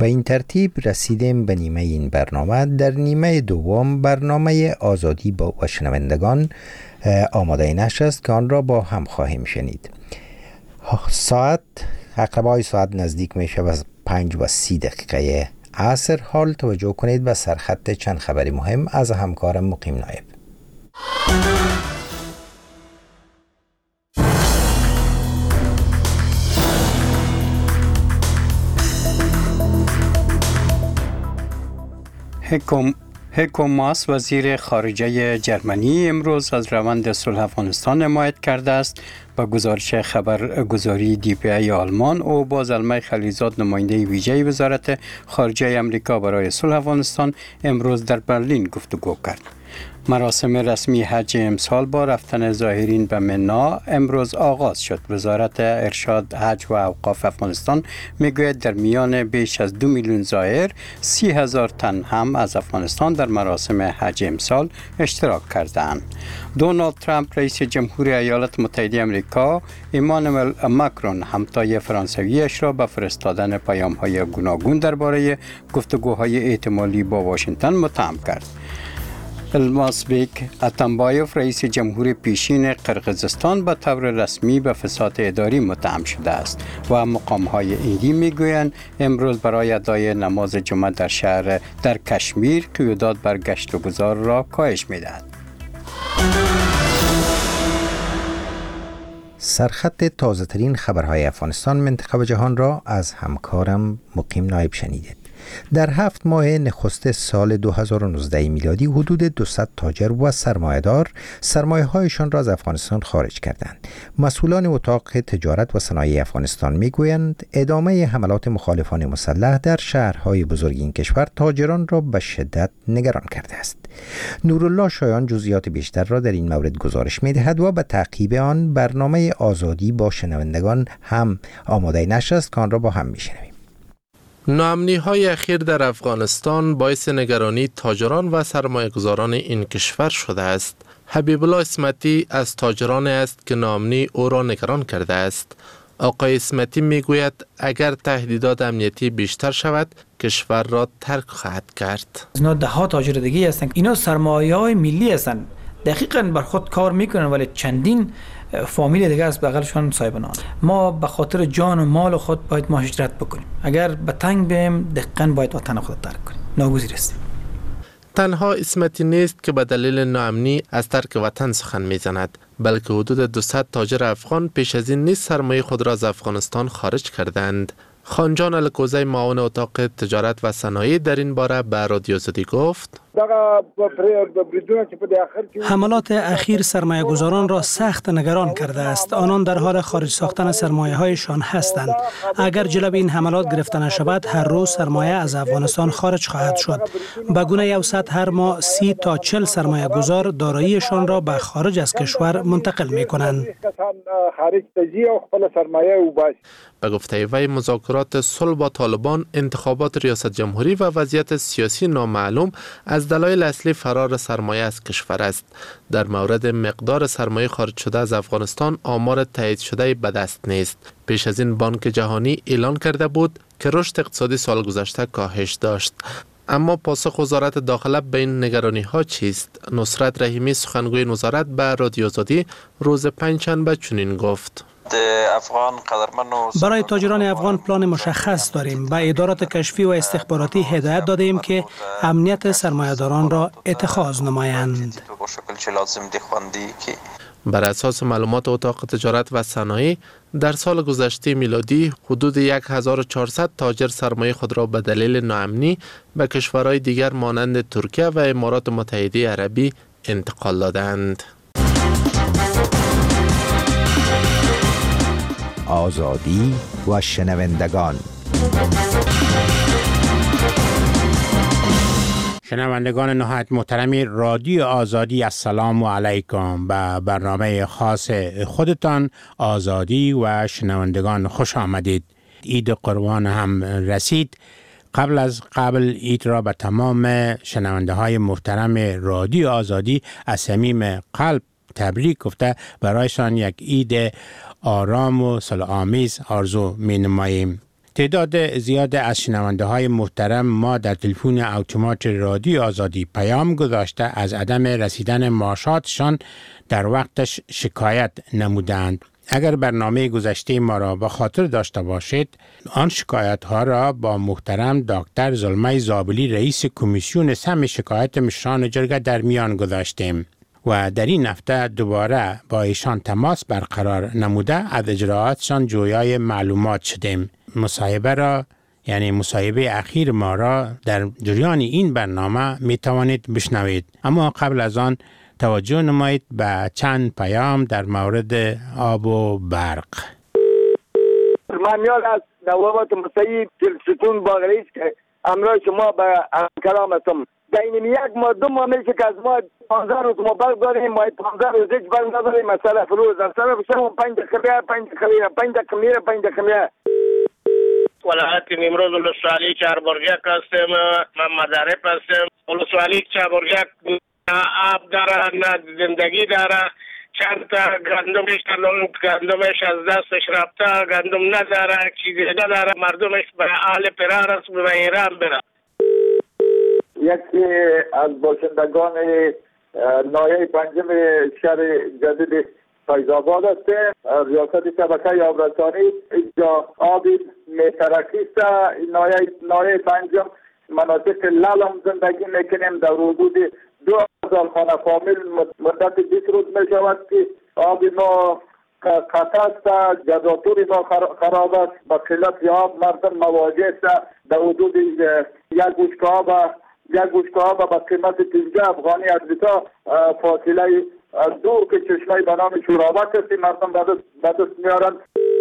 [SPEAKER 1] به این ترتیب رسیدیم به نیمه این برنامه. در نیمه دوم برنامه آزادی با شنوندگان آماده نشر است که آن را با هم خواهیم شنید. اقربای ساعت نزدیک میشه و 5:30 عصر. حال توجه کنید به سرخط چند خبری مهم از همکارم مقیم نایب.
[SPEAKER 4] هیکو ماس وزیر خارجه جرمنی امروز از روند صلح افغانستان حمایت کرده است. با گزارش خبرگزاری DPA آلمان او با زلمه خلیلزاد نماینده ویژه وزارت خارجه امریکا برای صلح افغانستان امروز در برلین گفتگو کرد. مراسم رسمی حج امسال با رفتن زائرین به منا امروز آغاز شد. وزارت ارشاد حج و اوقاف افغانستان میگوید در میان بیش از 2 میلیون زائر 30,000 تن هم از افغانستان در مراسم حج امسال اشتراک کردند. دونالد ترامپ رئیس جمهوری ایالات متحده آمریکا ایمانوئل ماکرون همتای فرانسویش را به فرستادن پیام‌های گوناگون درباره گفتگوهای احتمالی با واشنگتن متهم کرد. المازبیک اتمبایوف رئیس جمهوری پیشین قرقیزستان به طور رسمی به فساد اداری متهم شده است و مقام‌های ایدی میگویند امروز برای ادای نماز جمعه در شهر در کشمیر قیودات بر گشت و گذار را کاهش می‌دهد.
[SPEAKER 1] سرخط تازه ترین خبرهای افغانستان منطقه و جهان را از همکارم مقیم نایب شنیدید. در 7 ماه نخست سال 2019 میلادی حدود 200 تاجر و سرمایه‌دار سرمایه‌هایشان را از افغانستان خارج کردند. مسئولان اتاق تجارت و صنایع افغانستان میگویند ادامه حملات مخالفان مسلح در شهرهای بزرگ این کشور تاجران را به شدت نگران کرده است. نورالله شایان جزئیات بیشتر را در این مورد گزارش می‌دهد و به تعقیب آن برنامه آزادی با شنوندگان هم آماده نشر است که آن را با هم می‌شنویم.
[SPEAKER 7] ناامنی‌های اخیر در افغانستان باعث نگرانی تاجران و سرمایه‌گذاران این کشور شده است. حبیب الله اسمتی از تاجران است که ناامنی او را نگران کرده است. آقای اسمتی میگوید اگر تهدیدات امنیتی بیشتر شود کشور را ترک خواهد کرد.
[SPEAKER 8] اینا ده ها تاجر دیگه هستند. اینا سرمایه‌های ملی هستند. دقیقاً بر خود کار میکنن ولی چندین فامیل دیگه از بغلشان صاحبان. ما به خاطر جان و مال خود باید مهاجرت بکنیم. اگر به تنگ بیم دقیقاً باید وطن خود ترک کنیم. ناگزیر است.
[SPEAKER 7] تنها اسمتی نیست که به دلیل ناامنی از ترک وطن سخن میزند، بلکه حدود 200 تاجر افغان پیش از این نیز سرمایه خود را از افغانستان خارج کردند. خانجان الکوزی معاون اتاق تجارت و صنایع در این باره به رادیو آزادی گفت
[SPEAKER 10] حملات اخیر سرمایه گذاران را سخت نگران کرده است. آنان در حال خارج ساختن سرمایه هایشان هستند. اگر جلوی این حملات گرفته نشود هر روز سرمایه از افغانستان خارج خواهد شد. به گونه اوسط هر ماه 30 تا 40 سرمایه گذار داراییشان را به خارج از کشور منتقل می کنند.
[SPEAKER 7] به گفته وی مذاکرات صلح با طالبان، انتخابات ریاست جمهوری و وضعیت سیاسی نامعلوم از دلایل اصلی فرار سرمایه از کشور است. در مورد مقدار سرمایه خارج شده از افغانستان آمار تایید شده به دست نیست. پیش از این بانک جهانی اعلان کرده بود که رشد اقتصادی سال گذشته کاهش داشت. اما پاسخ وزارت داخله به این نگرانی ها چیست؟ نصرت رحیمی سخنگوی وزارت به رادیو آزادی روز پنجشنبه چنین گفت:
[SPEAKER 10] برای تاجران افغان پلان مشخص داریم. به ادارات کشفی و استخباراتی هدایت دادیم که امنیت سرمایه‌داران را اتخاذ نمایند.
[SPEAKER 7] بر اساس معلومات اتاق تجارت و صنایع در سال گذشته میلادی حدود 1400 تاجر سرمایه خود را به دلیل ناامنی به کشورهای دیگر مانند ترکیه و امارات متحده عربی انتقال دادند.
[SPEAKER 1] آزادی و شنوندگان.
[SPEAKER 25] شنوندگان نهایت محترم رادیو آزادی، السلام علیکم. به برنامه خاص خودتان آزادی و شنوندگان خوش آمدید. عید قربان هم رسید. قبل عید را به تمام شنونده های محترم رادیو آزادی از صمیم قلب تبریک گفته برایشان یک عید آرام و صلح‌آمیز آرزو می نماییم. تعداد زیاد از شنونده های محترم ما در تلفن اتومات رادیو آزادی پیام گذاشته از عدم رسیدن معاشاتشان در وقتش شکایت نمودند. اگر برنامه گذشته ما را به خاطر داشته باشید، آن شکایت ها را با محترم دکتر زلمه زابلی رئیس کمیسیون سم شکایت مشران جرگه در میان گذاشتیم و در این هفته دوباره با ایشان تماس برقرار نموده از اجراعاتشان جویای معلومات شدیم. مصاحبه اخیر ما را در جریان این برنامه می توانید بشنوید. اما قبل از آن توجه نمایید به چند پیام در مورد آب و برق.
[SPEAKER 24] من یاد از نوابت مسیح تلستون باغریش که امروز شما به کلام هستم. دین یک ما دو ماه میشه که از ما 15 روز ما برق داریم، ما 15 روز هیچ برق نداریم. مثلا فروز از طرف شما 5 دقیقه میره.
[SPEAKER 23] ولایت نیمروز ولسوالی چهاربرجک هستم. من مدرب هستم. ولسوالی چهاربرجک آب داره، نه زندگی داره. چند تا گندمش از دستش رفته، گندم نداره، چیزی نداره. مردمش به حال فرار است، به ایران بره.
[SPEAKER 24] یکی از باشندگان نایه پنجم شهر جدید فیض‌آباد است. ریاست شبکه آبرسانی اینجا آبی میترکی است. نایه پنجم مناطق لالم زندگی میکنیم. در حدود 2000 خانه فامیل مدت 20 روز میشود که آبی ما قطع است. جداتوری ما خراب است. با قلت آب مردم مواجه است. در حدود یک بشکه آب با قیمت 15 افغانی از بیتا فاصله دور که چشمه به نام شورابک است مردم به دست میارند.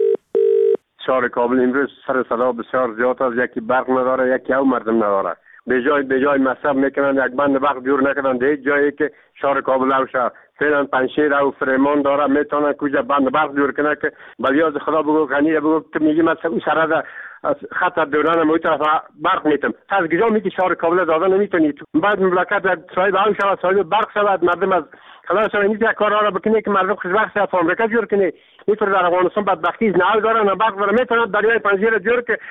[SPEAKER 23] شهر کابل امروز سر صدا بسیار زیاد است. یکی برق نداره، یکی او مردم نداره. به جای مصرف میکنند، یک بند برق جور نکردند. در هیچ جایی که شهر کابل او شهر فعلا پنشیر او فریمان داره میتونن کجا بند برق جور کنه که بلیاز خدا بگو غنی بگو که میگی من او سرده از خط دوران ما طرف برق میتم. از کجا میگی شهر کابل داده نمیتونید؟ بعد مملکت صاحب او شود، صاحب برق شود، مردم از خلاص نمیشه یک کار را بکنه که مردم خوشبخت شد آمریکا جور کنه. اینطور در افغانستان بدبختی نه داره نه برق داره، میتونه دریای پنجیر جور که.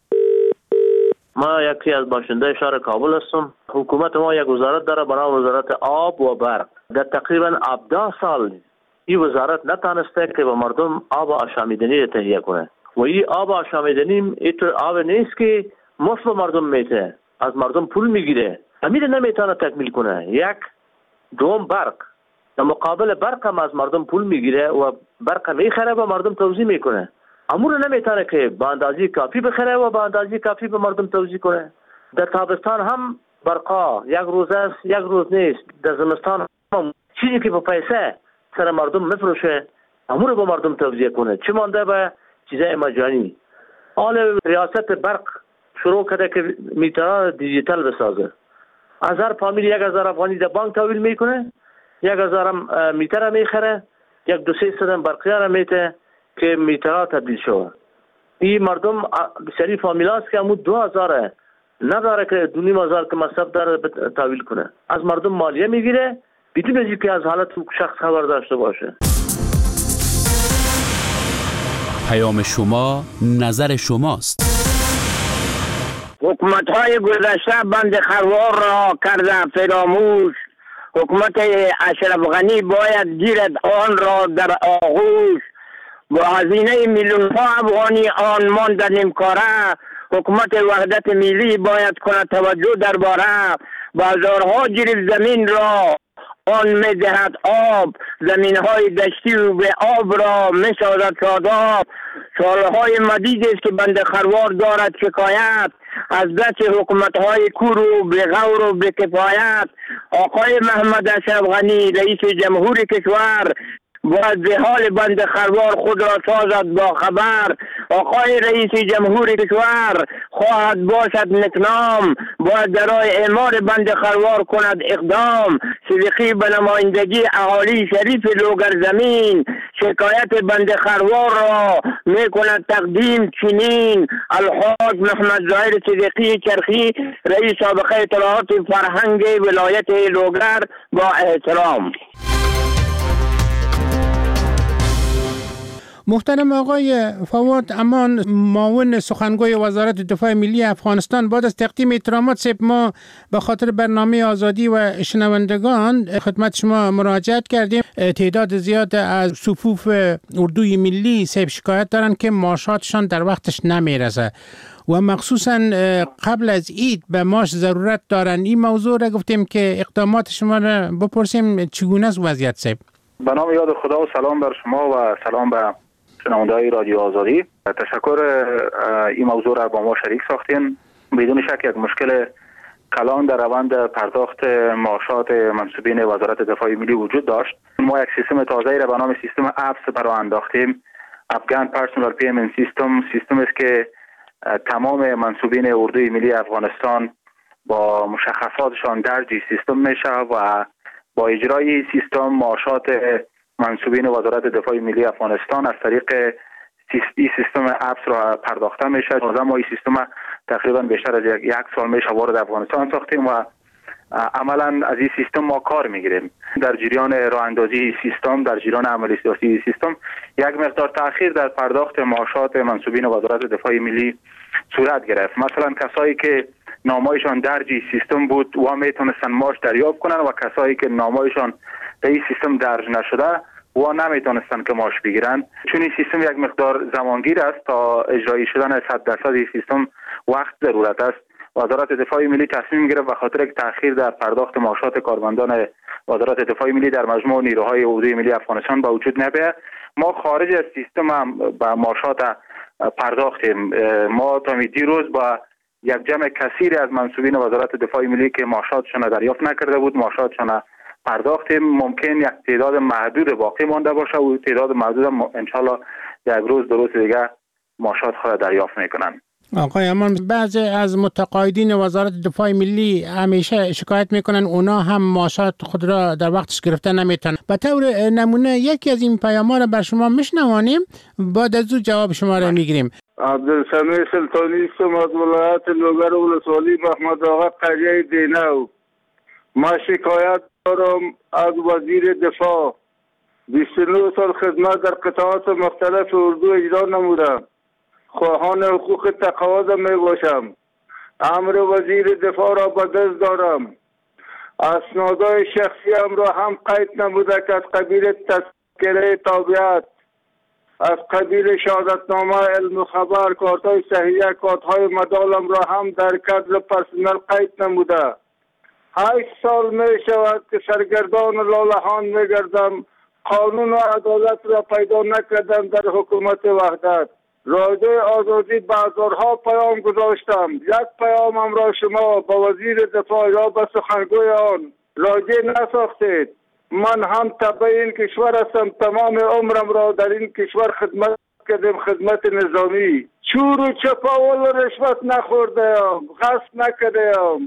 [SPEAKER 5] ما یکی از باشنده شهر کابل هستم. حکومت ما یک وزارت داره به نام وزارت آب و برق. در تقریبا 17 سال این وزارت نتانسته که به مردم آب آشامیدنی تهیه کنه. و این آب آشامیدنی اینطور آب نیست که مفت به مردم میده، از مردم پول میگیره. امیر نمیتونه تکمیل کنه. یک دوم برق، در مقابل برق هم از مردم پول میگیره و برق میخره و مردم توزیع میکنه. امور نمیتونه که به اندازه کافی بخره و به اندازه کافی به مردم توزیع کنه. در تابستان هم برقا یک روز است یک روز نیست. در زمستان هم چیزی که به پیسه سر مردم میفروشه امور به مردم توزیع کنه. چه مانده به چیزای مجانی. حال ریاست برق شروع کرده که میترها دیجیتال بسازه. از هر فامیل 1000 افغانی در بانک تحویل میکنه، 1000 هم میتر میخره، 200-300 برقیار میته که میترها تبدیل شود. این مردم بسیاری فامیل هست که همون 2000 نداره که 2500 که مصرف داره تحویل کنه. از مردم مالیه میگیره بدون از اینکه از حالت شخص خبر داشته باشه.
[SPEAKER 9] پیام شما نظر شماست.
[SPEAKER 23] حکومت‌های گذشته بند خروار را کرده فراموش. حکومت اشرف غنی باید گیرد آن را در آغوش. با هزینه میلیون‌ها افغانی آن مانده نیمکاره. حکومت وحدت ملی باید کند توجه درباره. بازارها گرفت زمین را آن میدهد آب. زمین‌های دشتی و به آب را میسازد شاداب. سالهای مدید است که بند خروار دارد شکایت از دست حکومت‌های کور و به غور و به کفایت. آقای محمد اشرف غنی رئیس جمهور کشور باید به حال بند خروار خود را سازد با خبر. آقای رئیس جمهور کشور خواهد باشد نکنام، باید درای اعمار بند خروار کند اقدام. صدیقی به نمایندگی اهالی شریف لوگر زمین شکایت بند خروار را می کند تقدیم چنین. الحاج محمد ظاهر صدیقی چرخی رئیس سابقه اطلاعات فرهنگ ولایت لوگر با احترام.
[SPEAKER 25] محترم آقای فواد امان، معاون سخنگوی وزارت دفاع ملی افغانستان، بعد از تقدیم احترامات ما به خاطر برنامه آزادی و شنوندگان خدمت شما مراجعت کردیم. تعداد زیاد از صفوف اردوی ملی شکایت دارن که معاشاتشان در وقتش نمیرسه و مخصوصا قبل از عید به معاش ضرورت دارن. این موضوع را گفتیم که اقدامات شما را بپرسیم چگونه است وضعیت صاحب؟
[SPEAKER 6] به نام یاد خدا و سلام بر شما و سلام به شنونده‌های رادیو آزادی. تشکر این موضوع را با ما شریک ساختین. بدون شک یک مشکل کلان در روند پرداخت معاشات منصوبین وزارت دفاع ملی وجود داشت. ما یک سیستم تازه‌ای را به نام سیستم ابس برآورد انداختیم. افغان پرسونال پیمنت سیستم، سیستمی است که تمام منصوبین اردوی ملی افغانستان با مشخصاتشان درج سیستم میشه و با اجرای سیستم معاشات منصوبین وزارت دفاع ملی افغانستان از طریق سیستم ابس را پرداخته میشه. ما این سیستم تقریبا بیشتر از یک سال میشه وارد افغانستان ساختیم و عملا از این سیستم ما کار میگیریم. در جریان راه اندازی سیستم، در جریان عمل سیاسی سیستم، یک مقدار تاخیر در پرداخت معاشات منصوبین وزارت دفاع ملی صورت گرفت. مثلا کسایی که نامایشان درج سیستم بود و میتونستن معاش دریافت کنن و کسایی که نامایشان در این سیستم درج نشده و نمیتونستن که معاش بگیرن. چون این سیستم یک مقدار زمانگیر است، تا اجرایی شدن 100% این سیستم وقت ضرورت است. وزارت دفاع ملی تصمیم گرفت به خاطر تأخیر در پرداخت معاشات کارمندان وزارت دفاع ملی در مجموع نیروهای اردوی ملی افغانستان با وجود نبیه. ما خارج از سیستم هم به معاشات پرداختیم. ما تا دیروز با یک جمع کثیری از منصوبین وزارت دفاع ملی که معاشاتشان دریافت نکرده بود معاشاتشان پرداختیم. ممکن یک تعداد محدود باقی مانده باشه و تعداد محدود انشالله یک روز دو روز دیگه معاشات خود دریافت میکنن.
[SPEAKER 25] آقای امان، بعضی از متقاعدین وزارت دفاع ملی همیشه شکایت میکنن اونا هم معاشات خود را در وقتش گرفته نمیتونن. به طور نمونه یکی از این پیام‌ها را بر شما میشنوانیم، بعد از او جواب شما را میگیریم.
[SPEAKER 23] عبدالسمیع سلطانی استم از ولایت لوگر ولسوالی محمد آقا قریه دینو. ما شکایت دارم از وزیر دفاع. 29 سال خدمت در قطاعات مختلف اردو اجرا نمودم. خواهان حقوق تقاضا می باشم. امر وزیر دفاع را به دست دارم. اسنادهای شخصی هم را هم قید نموده که از قبیل تذکره تابعیت، از قبیل شهادتنامه علم و خبر، کارت‌های صحیحه، کارت‌های مدالم را هم در کادر پرسنل قید نموده. 8 سال می شود که سرگردان لالهان می گردم. قانون و عدالت را پیدا نکردم در حکومت وحدت. رادیو آزادی بازارها پیام گذاشتم. یک پیامم را شما با وزیر دفاع یا به سخنگوی آن راجع نساختید. من هم تبع این کشور هستم. تمام عمرم را در این کشور خدمت کردم، خدمت نظامی. چور و چپاول و رشوت نخوردم، غصب نکردم.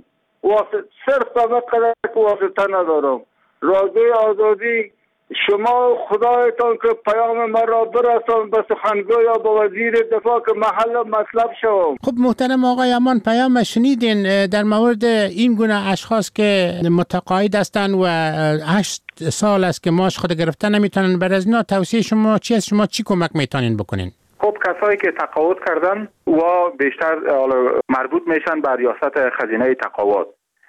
[SPEAKER 23] صرف فقط واسطه ندارم. رادیو آزادی شما خدایتان که پیام من را برسان به سخنگوی یا به وزیر دفاع که محل مطلب شوم.
[SPEAKER 25] خب محترم آقای امان، پیام شنیدین در مورد این گونه اشخاص که متقاعد هستند و 8 سال است که معاش خود گرفته نمیتونن. بر از اینا توصیه شما چی است؟ شما چی کمک میتونین بکنین؟
[SPEAKER 6] خب کسایی که تقاعد کردن و بیشتر مربوط میشن به ریاست خزینه تقاعد،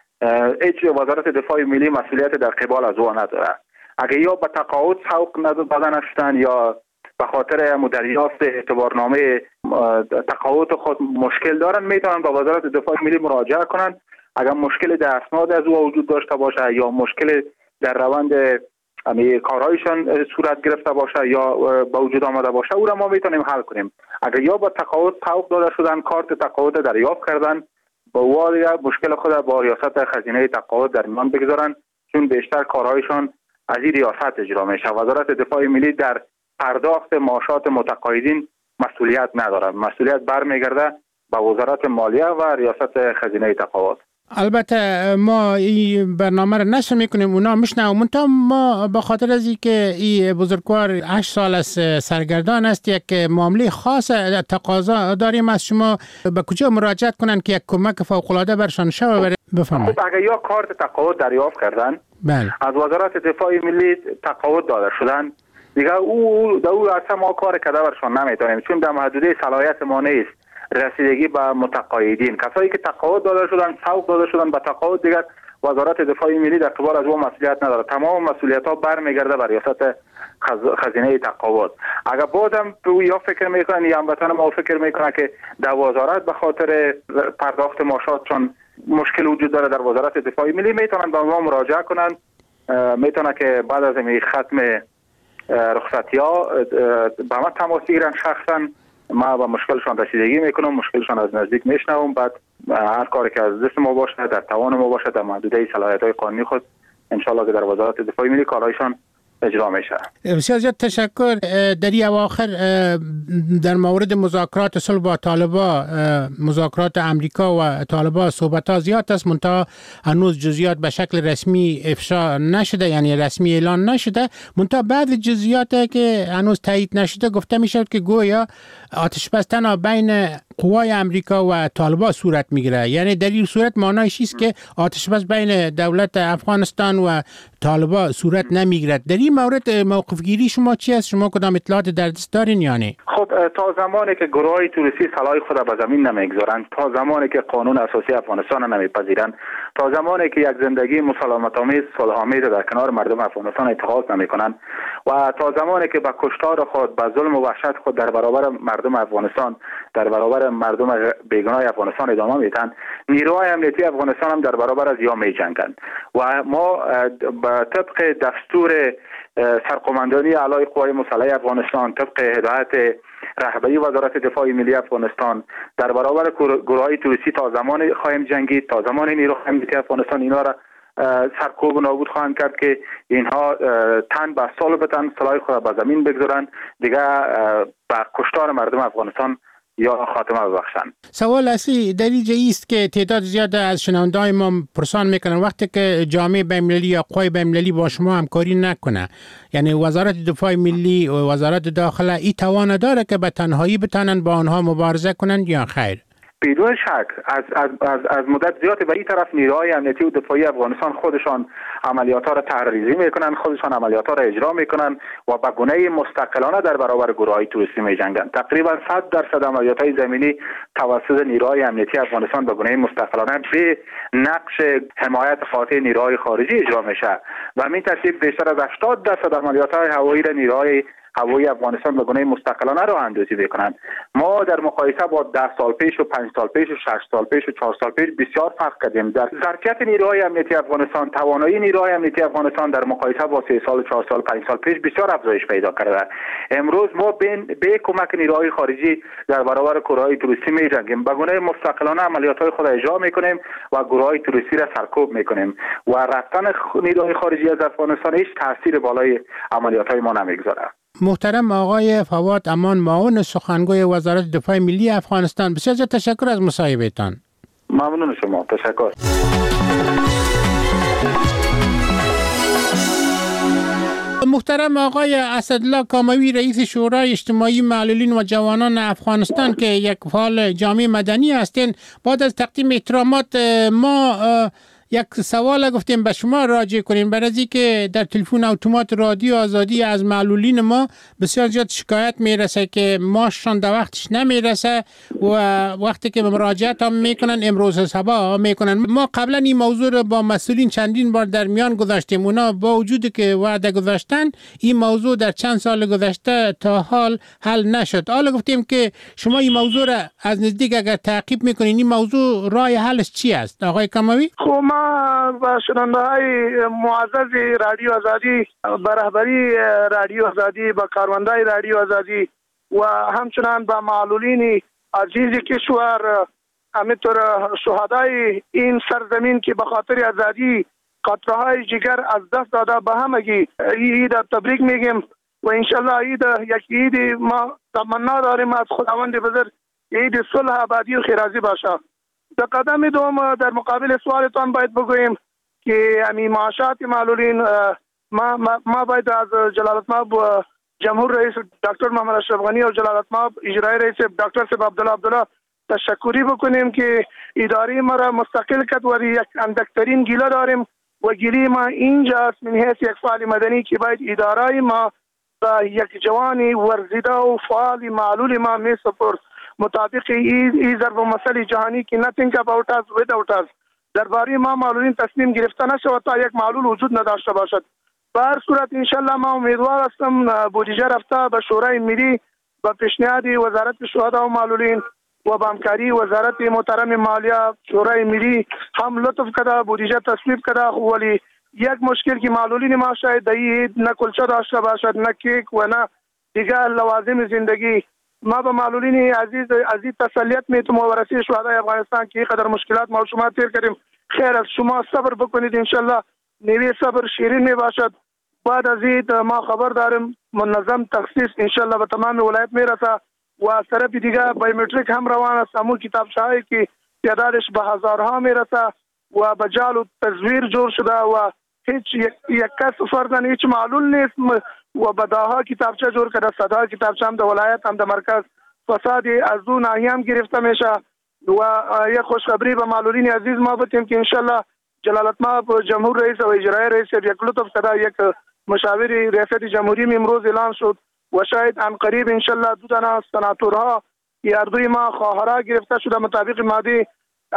[SPEAKER 6] هیچ وزارت دفاع ملی مسئولیت در قبال از او نداره. اگه یا به تقاعد سوق داده نشدن یا به خاطر دریافت اعتبارنامه تقاعد خود مشکل دارن، میتونن به وزارت دفاع ملی مراجعه کنن. اگر مشکل در اسناد از او وجود داشته باشه یا مشکل در روند کارهایشان صورت گرفته باشه یا به وجود آمده باشه، او را ما میتونیم حل کنیم. اگر یا به تقاعد سوق داده شدن، کارت تقاعد دریافت کردن، با او مشکل خود با ریاست خزینه تقاعد در میان بگذارن، چون بیشتر کارهایشان از این ریاست اجرا میشه. وزارت دفاع ملی در پرداخت معاشات متقاعدین مسئولیت نداره. مسئولیت برمیگرده به وزارت مالیه و ریاست خزینه تقاعد.
[SPEAKER 25] البته ما این برنامه را نشر میکنیم، اونا میشنویم. منتها ما به خاطر از اینکه این بزرگوار 8 سال از سرگردان است، یک معامله خاص تقاضا داریم از شما. به کجا مراجعت کنن که یک کمک فوق العاده برشان شود؟ بفرمایید.
[SPEAKER 6] اگر یا کارت تقاعد دریافت کردن،
[SPEAKER 25] بله،
[SPEAKER 6] از وزارت دفاع ملی تقاعد داده شدن دیگه او اصلا ما کار کرده برشان نمیتونیم، چون در محدوده صلاحیت ما نیست رسیدگی به متقاعدین. کسایی که تقاعد داده شدن، سوق داده شدن به تقاعد، دیگر وزارت دفاع ملی در قبال از او مسئولیت نداره. تمام مسئولیت ها برمیگرده بر ریاست خزینه تقاعد. اگر بازم یا فکر میکنن یا هموطن ما فکر میکنه که در وزارت به خاطر پرداخت معاشات چون مشکل وجود داره در وزارت دفاع ملی، میتونن به ما مراجعه کنن، میتونه که بعد از این ختم رخصتی ها با ما تماس بگیرن شخصا. ما با مشکلشان رسیدگی میکنم، مشکلشان از نزدیک میشنوم، بعد هر کاری که از دست ما باشه، در توان ما باشه، در محدوده صلاحیت های قانونی خود انشالله که در وزارت دفاع ملی کارهایشان اجرا میشه.
[SPEAKER 25] بسیار زیاد تشکر. در این اواخر در مورد مذاکرات صلح با طالبان، مذاکرات امریکا و طالبان صحبت ها زیاد است، منتها هنوز جزئیات به شکل رسمی افشا نشده، یعنی رسمی اعلان نشده. منتها بعض جزئیات که هنوز تایید نشده گفته میشد که گویا آتش بس تنها بین قوای امریکا و طالبان صورت میگیره. یعنی در این صورت معنایش است که آتش بس بین دولت افغانستان و طالبان صورت نمیگیرد. در این مورد موقف گیری شما چی است؟ شما کدام اطلاعات در دست دارین یعنی؟
[SPEAKER 6] خب تا زمانی که گروهای توریستی سلاح خود به زمین نمیگذارند، تا زمانی که قانون اساسی افغانستان نمیپذیرند، تا زمانی که یک زندگی مسالمت آمیز صلح آمیز در کنار مردم افغانستان اتخاذ نمیکنند و تا زمانی که با کشتار خود، با ظلم و وحشت خود در برابر مردم افغانستان، در برابر مردم بیگناه افغانستان ادامه میدن، نیروهای امنیتی افغانستان هم در برابر از یا میجنگند و ما به طبق دستور سرقماندانی اعلای قوای مسلح افغانستان، طبق هدایت رهبری وزارت دفاع ملی افغانستان در برابر گروهای توریستی تا زمان خواهیم جنگید، تا زمان نیروهای امنیتی افغانستان اینا را سرکوب و نابود خواهند کرد که اینها تن به سال بتن، سلاح خود به زمین بگذارند، دیگه به کشتار مردم افغانستان یا خاتمه ببخشند.
[SPEAKER 25] سوال اصلی در اینجا است که تعداد زیاد از شنونده‌های ما پرسان میکنن وقتی که جامعه بین‌المللی یا قوای بین‌المللی با شما همکاری نکنه، یعنی وزارت دفاع ملی و وزارت داخله این توان داره که به تنهایی بتونن با آنها مبارزه کنند یا خیر؟
[SPEAKER 6] بدون شک از مدت زیادی به این طرف نیروهای امنیتی و دفاعی افغانستان خودشان عملیات ها را تحریزی میکنن، خودشان عملیات ها را اجرا میکنن و به گونه مستقلانه در برابر گروهای توریستی میجنگند. تقریبا 100% عملیات های زمینی توسط نیروهای امنیتی افغانستان به گونه مستقلانه به نقش حمایت قاطع نیروهای خارجی اجرا میشه و همین ترتیب بیشتر از 80% عملیات های هوایی را نیروهای هوایی افغانستان به گونه مستقلانه راه اندازی میکنند. ما در مقایسه با 10 سال پیش و 5 سال پیش و 6 سال پیش و 4 سال پیش بسیار فرق کردیم. در ظرفیت نیروهای امنیتی افغانستان، توانایی نیروهای امنیتی افغانستان در مقایسه با 3 سال و 4 سال 5 سال پیش بسیار افزایش پیدا کرده. امروز ما به کمک نیروهای خارجی در برابر گروهای توریستی میجنگیم، به گونه مستقلانه عملیات‌های خود اجرا میکنیم و گروهای توریستی را سرکوب میکنیم و رفتن نیروهای خارجی از افغانستان هیچ تاثیر بالای عملیات‌های ما نمیگذاره.
[SPEAKER 25] محترم آقای فواد امان، معاون سخنگوی وزارت دفاع ملی افغانستان، بسیار زیاد تشکر از مصاحبهتان.
[SPEAKER 6] ممنون شما، تشکر.
[SPEAKER 25] محترم آقای اسدالله کاموی، رئیس شورای اجتماعی معلولین و جوانان افغانستان که یک فعال جامعه مدنی هستین، بعد از تقدیم احترامات ما یک سوال گفتیم به شما راجع کنیم، برای از اینکه در تلفن اتومات رادیو آزادی از معلولین ما بسیار زیاد شکایت میرسه که ماششان در وقتش نمیرسه و وقتی که مراجعت هم میکنن امروز صبح میکنن. ما قبلا این موضوع رو با مسئولین چندین بار در میان گذاشتیم، اونا با وجودی که وعده گذاشتن این موضوع در چند سال گذشته تا حال حل نشد. حالا گفتیم که شما این موضوع را از نزدیک اگر تعقیب میکنین، این موضوع راه حلش چی است آقای کاموی؟
[SPEAKER 11] خب ما با شنونده های معزز رادیو آزادی، به رهبری رادیو آزادی، با کارمندای رادیو آزادی و همچنان با معلولین عزیز کشور، همینطور شهدای این سرزمین که به خاطر آزادی قطره‌های جگر از دست داده، به همگی عید تبریک میگیم و انشالله عید یک عید ما تمنا داریم از خداوند بزرگ عید صلح ابدی و خیرازی باشه. در قدم دوم در مقابل سوالتان باید بگوییم که همین معاشات معلولین ما باید از جلالتمآب جمهور رئیس دکتر محمد اشرف غنی و جلالتمآب اجرایی رئیس دکتر صاحب عبدالله تشکری بکنیم که اداره ما را مستقل کرد و یک اندکترین گیله داریم و گیله ما اینجاست من حیث یک فعال مدنی که باید اداره ما و یک جوانی ورزیده و فعال معلول ما می سپرد مطابق این ضرب مسئله جهانی که nothing about us without us درباره ما معلولین تصمیم گرفته نشود تا یک معلول وجود نداشته باشد. به هر صورت انشالله ما امیدوار هستم بودجه رفته به شورای ملی به پیشنهاد وزارت شهدا و معلولین و با همکاری وزارت محترم مالیه شورای ملی هم لطف کرده بودجه تصویب کرده، ولی یک مشکل که معلولین ما شاید نه کلچه داشته باشد نه کیک و نه دیگر لوازم زندگی. ما به معلولین عزیز تسلیت میتونم و رسید شهدای افغانستان که اینقدر مشکلات ما شما تیر کردیم، خیر از شما صبر بکنید انشالله نیوی صبر شیرین می باشد. بعد از این ما خبر داریم منظم تخصیص انشالله به تمام ولایت میرسه و از طرف دیگه بایومتریک هم روان است. همون کتابچه‌هایی که تعدادش به هزارها میرسه و به جعل و تزویر جور شده و هیچ یک کس فرضاً هیچ معلول نیست و به داها کتابچه جور کرده، صدها کتابچه هم در ولایت هم در مرکز فساد از دو ناحیه هم گرفته میشه. و یک خوشخبری به معلولین عزیز ما بتیم که انشالله جلالتمآب جمهور رئیس و اجرای رئیس یک لطف کرده، یک مشاور ریاست جمهوری امروز اعلان شد و شاید ان قریب انشالله دو تنه سناتورها یاردوی ما خواهرا گرفته شده مطابق ماده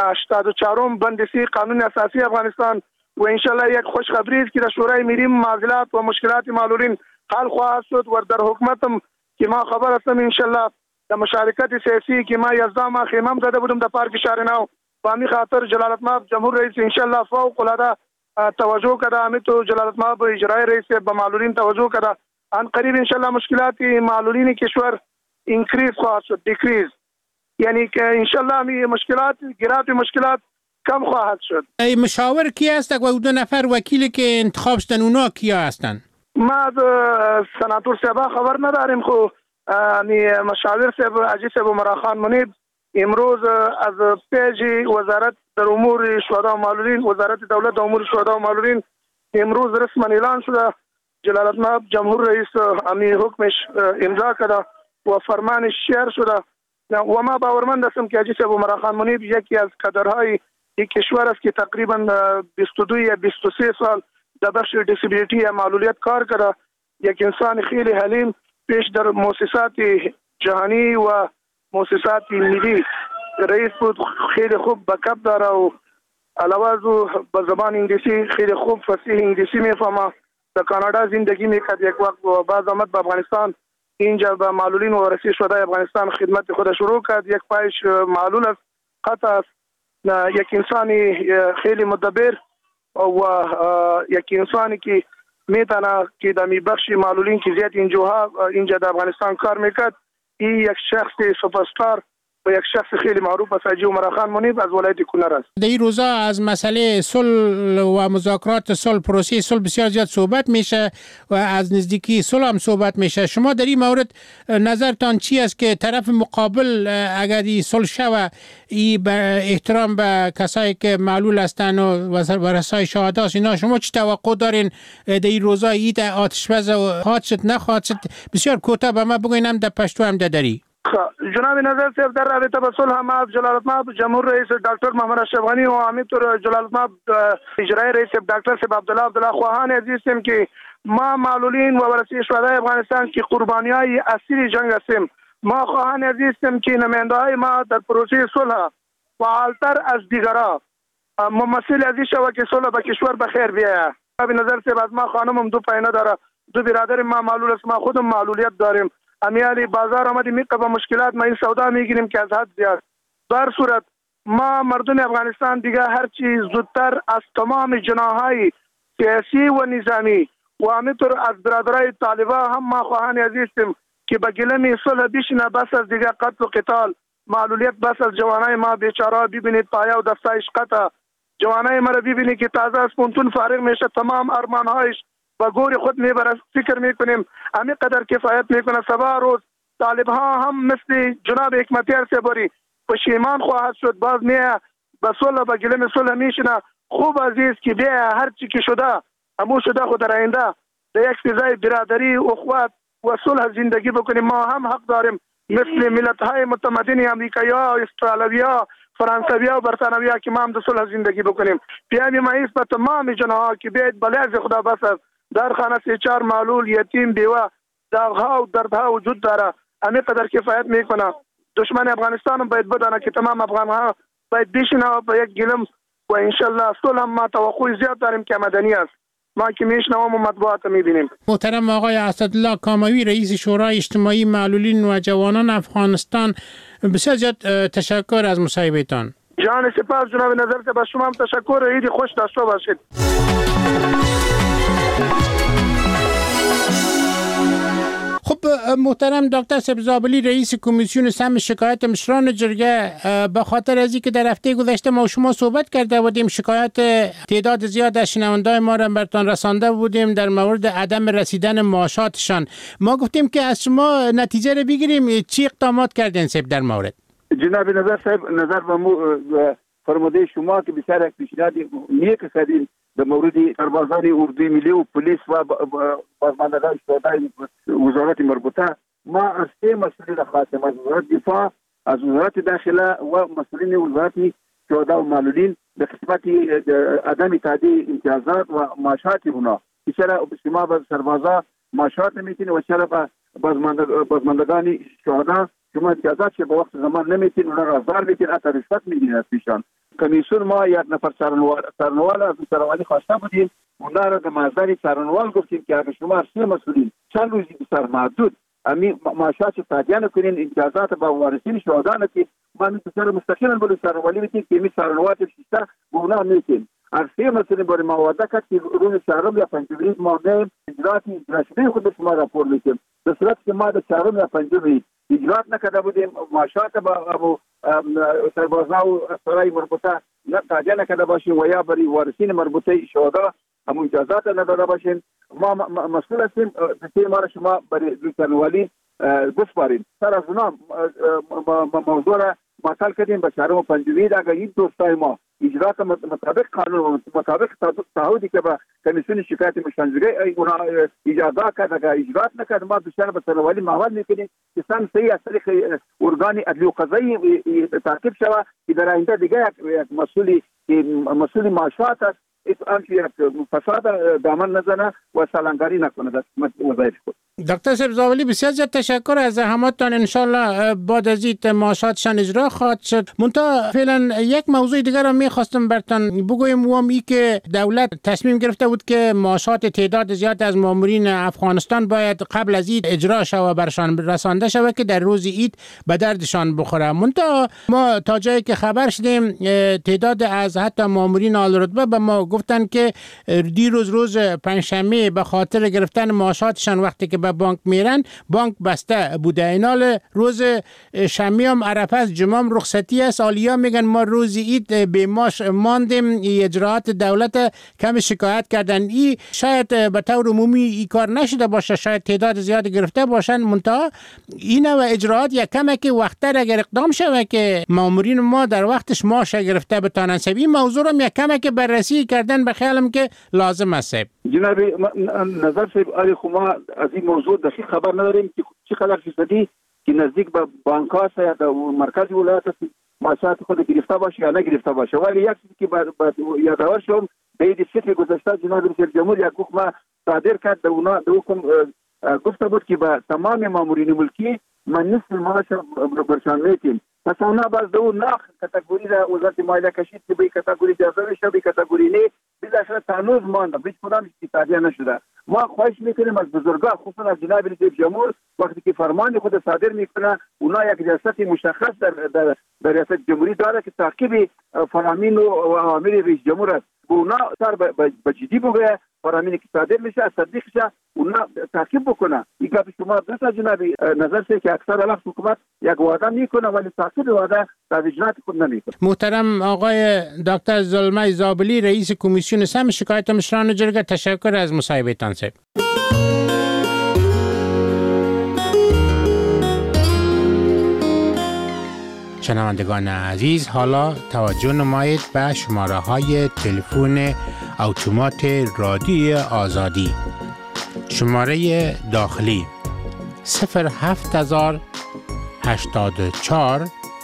[SPEAKER 11] 84 بند 3 قانون اساسی افغانستان و انشالله یک خوشخبری است که در شورای ملی معضلات و مشکلات معلولین حل خواهد شد و در حکومتم که ما خبر هستم انشالله در مشارکت سیاسی که ما یزدا ما خیمم زده بودم در پارک شهر نو و همین خاطر جلالتمآب جمهور رئیس انشالله فوق العاده توجه کرده، همین تو جلالتمآب اجرای رئیس به معلولین توجه کرده. ان قریب انشالله مشکلات معلولین کشور اینکریز خواهد شد، دیکریز، یعنی که انشالله همین مشکلات گرافی مشکلات کم خواهد شد.
[SPEAKER 25] ای مشاور کی هست و دو نفر وکیلی که انتخاب شدن اونا کیا هستن؟
[SPEAKER 11] ما از سناتور صاحب خبر نداریم، خو مشاور صاحب عجیب صاحب مراخان منیب امروز از پیج وزارت در امور شهدا و معلولین، وزارت دولت در امور شهدا و معلولین امروز رسما اعلان شده. جلالتمآب جمهور رئیس امی حکمش امضا کرده و فرمانش شیر شده و ما باورمند هستم که عجیب صاحب مراخان منیب یکی از کادرهای یک کشور است که تقریبا 22 یا 23 سال در بخش دیسابیلیتی یا معلولیت کار کرده. یک انسان خیلی حلیم پیش در مؤسسات جهانی و مؤسسات ملی رئیس بود، خیلی خوب بکاپ داره و علاوه از او به زبان انگلیسی خیلی خوب فصیح انگلیسی میفهمه. در کانادا زندگی میکرد یک وقت و بعد آمد به افغانستان، اینجا به معلولین و رسید شهدای افغانستان خدمت خود شروع کرد. یک پایش معلول است، قطع است، یک انسانی خیلی مدبر و یک انسانی که میتونه که در بخش معلولین که زیاد اینجا در افغانستان کار میکرد. این یک شخص سوپرستار و یک شخص خیلی معروف است، حاجی عمر خان منیب از ولایت کنر است.
[SPEAKER 25] در این روزا از مسئله صلح و مذاکرات صلح، پروسه صلح بسیار زیاد صحبت میشه و از نزدیکی صلح هم صحبت میشه. شما در این مورد نظرتان چی است که طرف مقابل اگر این صلح شود این احترام به کسایی که معلول هستن و ورثای شهدا است، اینا شما چی توقع دارین در این روزا؟ این آتش‌بس خواهد شد نخواهد شد؟ بسیار کوتاه به ما بگوین، هم در پشتو هم در دری.
[SPEAKER 11] جناب نظر صاحب در رابطه با صلح ما جلالتمآب جمهور رئیس دکتر محمد اشرف غنی و همینطور جلالتمآب اجرای رئیس دکتر صاحب عبدالله خواهان عزیزم که ما معلولین و ورثه شهدای افغانستان که قربانیای اصلی جنگ هستیم، ما خواهان عزیزم که نماینده‌های ما در پروسه صلح فعالتر از دیگران ممثل از این شود که صلح به کشور بخیر بیاید. به نظر صاحب از ما خانمم دو پایینه داره، دو برادر ما معلول است، ما خودم معلولیت داریم. امیالی بازار آمدیم میگه با مشکلات ما این سودا میگیریم که از حد زیاد. در صورت ما مردم افغانستان دیگه هر چیز زودتر از تمام جناحهای سیاسی و نظامی و همینطور از برادرای طالبان هم ما خواهان عزیزیم که به گلم صلح بشینه، بس از دیگه قتل و قتال معلولیت، بس از جوانای ما بیچاره ببینید پایا و دستایش قطع، جوانای ما رو ببینید که تازه از پونتون فارغ میشه، تمام ارمانهایش با گور خود میبره. فکر میکنیم همین قدر کفایت میکنه. سبا روز طالب ها هم مثل جناب حکمتیار سبری پشیمان خواهد شد، باز میه به صلح به گلم صلح میشنه. خوب عزیز که بیا هر چی که شده همون شده، خود در آینده در یک فضای برادری اخوت و صلح زندگی بکنیم. ما هم حق داریم مثل ملت های متمدن امریکایی‌ها، استرالیایی‌ها، فرانسوی‌ها و برطانوی‌ها که ما هم در صلح زندگی بکنیم. پیام ما است به تمام جناها که بیاید بلعز خدا بس در خانه 3-4 معلول، یتیم، بیوه داغ‌ها و دردها وجود داره. همین قدر کفایت میکنه. دشمن افغانستان هم باید بدانه که تمام افغان‌ها باید بشینه به یک گلم و انشالله صلح هم ما توقع زیاد داریم که مدنی است. ما که میشنویم و مطبوعات میبینیم.
[SPEAKER 25] محترم آقای اسدالله کاموی رئیس شورای اجتماعی معلولین و جوانان افغانستان، بسیار زیاد تشکر از مصاحبهتان.
[SPEAKER 11] جان سپاس جناب نظر، با شما هم تشکر. عید خوش داشته باشید.
[SPEAKER 25] خب محترم دکتر سبزابلی رئیس کمیسیون سم شکایت مشران جرگه، به خاطر از اینکه در هفته گذشته ما و شما صحبت کرده بودیم، شکایت تعداد زیاد از شنوندای ما را برتان رسانده بودیم در مورد عدم رسیدن معاشاتشان. ما گفتیم که از شما نتیجه را بگیریم، چی اقدامات کردین سب در مورد؟
[SPEAKER 12] جناب نظر صاحب، نظر به فرموده شما که بسیار یک پیشنهاد نیک کردین در مورد سربازان اردوی ملی و پلیس و بازماندگان شهدای وزارت مربوطه، ما از سه مسئولین خواستیم، از وزارت دفاع، از وزارت داخله و مسئولین وزارت شهدا و معلولین به قسمت عدم تعدی امتیازات و معاشات اونا که چرا شما به سربازا معاشات نمیتین و چرا به بازماندگان شهدا شما امتیازات که به وقت زمان نمیتین، اونا را ازار میتین، حتی رشوت میگیرین از پیشان. کمیسیون ما یک نفر سرنوال از سرنوالی خواسته بودیم، اونا را در محضر سرنوال گفتیم که اگر شما سه مسئولین چند روزی بسر محدود امی معاشات تعدیه نکنین، امتیازات با وارثین شهدا نکنین، ما میتونیم مستقیما بلو سرنوالی میتین که می سرنوات شیسته به اونا میتین. از سه مسئولین باری مواده کرد که روز چهارم یا پنجم ما نیم اجراتی رسمی خود شما راپور میکنیم. به صورت که ما در چهارم یا پنجم اجرات نکرده بودیم، معاشات با سربازا و سرای مربوطه تعدیه نکرده باشیم و یا برای وارثین مربوطه شهدا هم امتیازات نداده باشیم، ما مسئول هستیم که ما را شما برای سرنوالی بسپاریم. سر از اونا موضوع را معطل کردیم به چهارم و پنجم. اگر این دوستای ما اجرات مطابق قانون و مطابق تعهدی که به کمیسیون شکایت مشرانجی اونا اجازه کرد، اگر اجرات نکرد ما بیشتر به سرنوالی محول میکنیم که سم صحیح از طریق ارگان عدلی و قضایی تعقیب شود که در آینده دیگه یک مسئول معاشات است یک فساد دامن نزنه و سالنگاری نکنه در وظایف خود.
[SPEAKER 25] دکتر سبزابلی بسیار زیاد تشکر از زحماتتان. انشالله بعد از این معاشاتشان اجرا خواهد شد. منتها فعلا یک موضوع دیگر را میخواستم برتان بگویم، و هم ای که دولت تصمیم گرفته بود که معاشات تعداد زیاد از مامورین افغانستان باید قبل از عید اجرا شود و برشان رسانده شود که در روز عید به دردشان بخوره. منتها ما تا جایی که خبر شدیم تعداد از حتی مامورین عالی رتبه به ما گفتن که دیروز روز پنجشنبه به خاطر گرفتن معاشاتشان وقتی که به بانک میرن بانک بسته بوده. اینال روز شنبه هم عرفه است، جمعه هم رخصتی است. آلیا میگن ما روز عید به معاش ماندیم، اجراعات دولت کم شکایت کردن. این شاید به طور عمومی این کار نشده باشه، شاید تعداد زیاد گرفته باشن، منتها این و اجراعات یک کمه که وقتر اگر اقدام شوه که مامورین ما در وقتش معاش گرفته بتانن. این موضوع رو یک کمه که بررسی کردن به خیالم که لازم است.
[SPEAKER 12] جناب نظر صاحب، علی خما از این موضوع دقیق خبر نداریم که چه قدر فیصدی که نزدیک به بانک ها یا در مرکز ولایت معاشات خود گرفته باشه یا نگرفته باشه. ولی یک چیزی که یادآور شوم، به عید فطر گذشته جناب رئیس جمهور یک حکم صادر کرد، در حکم گفته بود که به تمام مامورین ملکی من نصف معاش برشان میتیم. پس اونا باز دو ناخ کاتگوری را وزارت مالیه کشید که به کاتگوری جذب شه، به کاتگوری نه بیشتر تنوز مانده، هیچ کدام تعدیه نشده. ما خواهش میکنیم از بزرگان، خصوصا از جناب رئیس جمهور، وقتی که فرمان خود صادر میکنه اونا یک ریاست مشخص در ریاست جمهوری داره که تعقیب فرامین و اوامر رئیس جمهور است. اونا سر به جدی بگه فرامینی که صادر میشه تصدیق شه، اونا تعقیب بکنه. این که شما دوست جناب نظر سه که اکثر الان حکومت یک وعده میکنه ولی تعقیب وعده در اجرات خود نمیکنه.
[SPEAKER 25] محترم آقای دکتر زلمه زابلی رئیس کمیسیون سم شکایت مشران جرگه، تشکر از مصاحبهتان. شنوندگان عزیز، حالا توجه نمایید به شماره های تلفن اتومات رادیوی آزادی. شماره داخلی 07084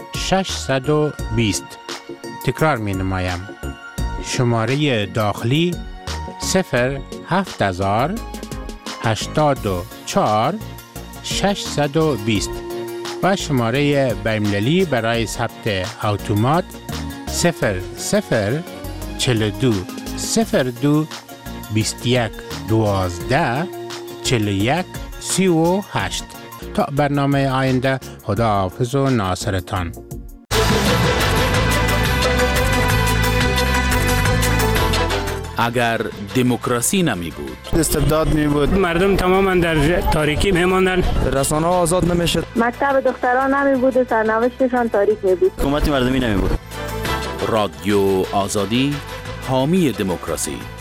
[SPEAKER 25] 620. تکرار می نمایم. شماره داخلی 07084 620 و شماره بین‌المللی برای ثبت اتومات 0042 02 21 12 41 38. تا برنامه آینده، خداحافظ و ناصرتان.
[SPEAKER 9] اگر دموکراسی نمی بود،
[SPEAKER 13] استبداد می بود،
[SPEAKER 14] مردم تماما در تاریکی می ماندند،
[SPEAKER 13] رسانه ها آزاد نمی شد،
[SPEAKER 22] مکتب دختران نمی بود و سرنوشتشان تاریک می بود،
[SPEAKER 13] حکومت مردمی نمی بود.
[SPEAKER 9] رادیو آزادی حامی دموکراسی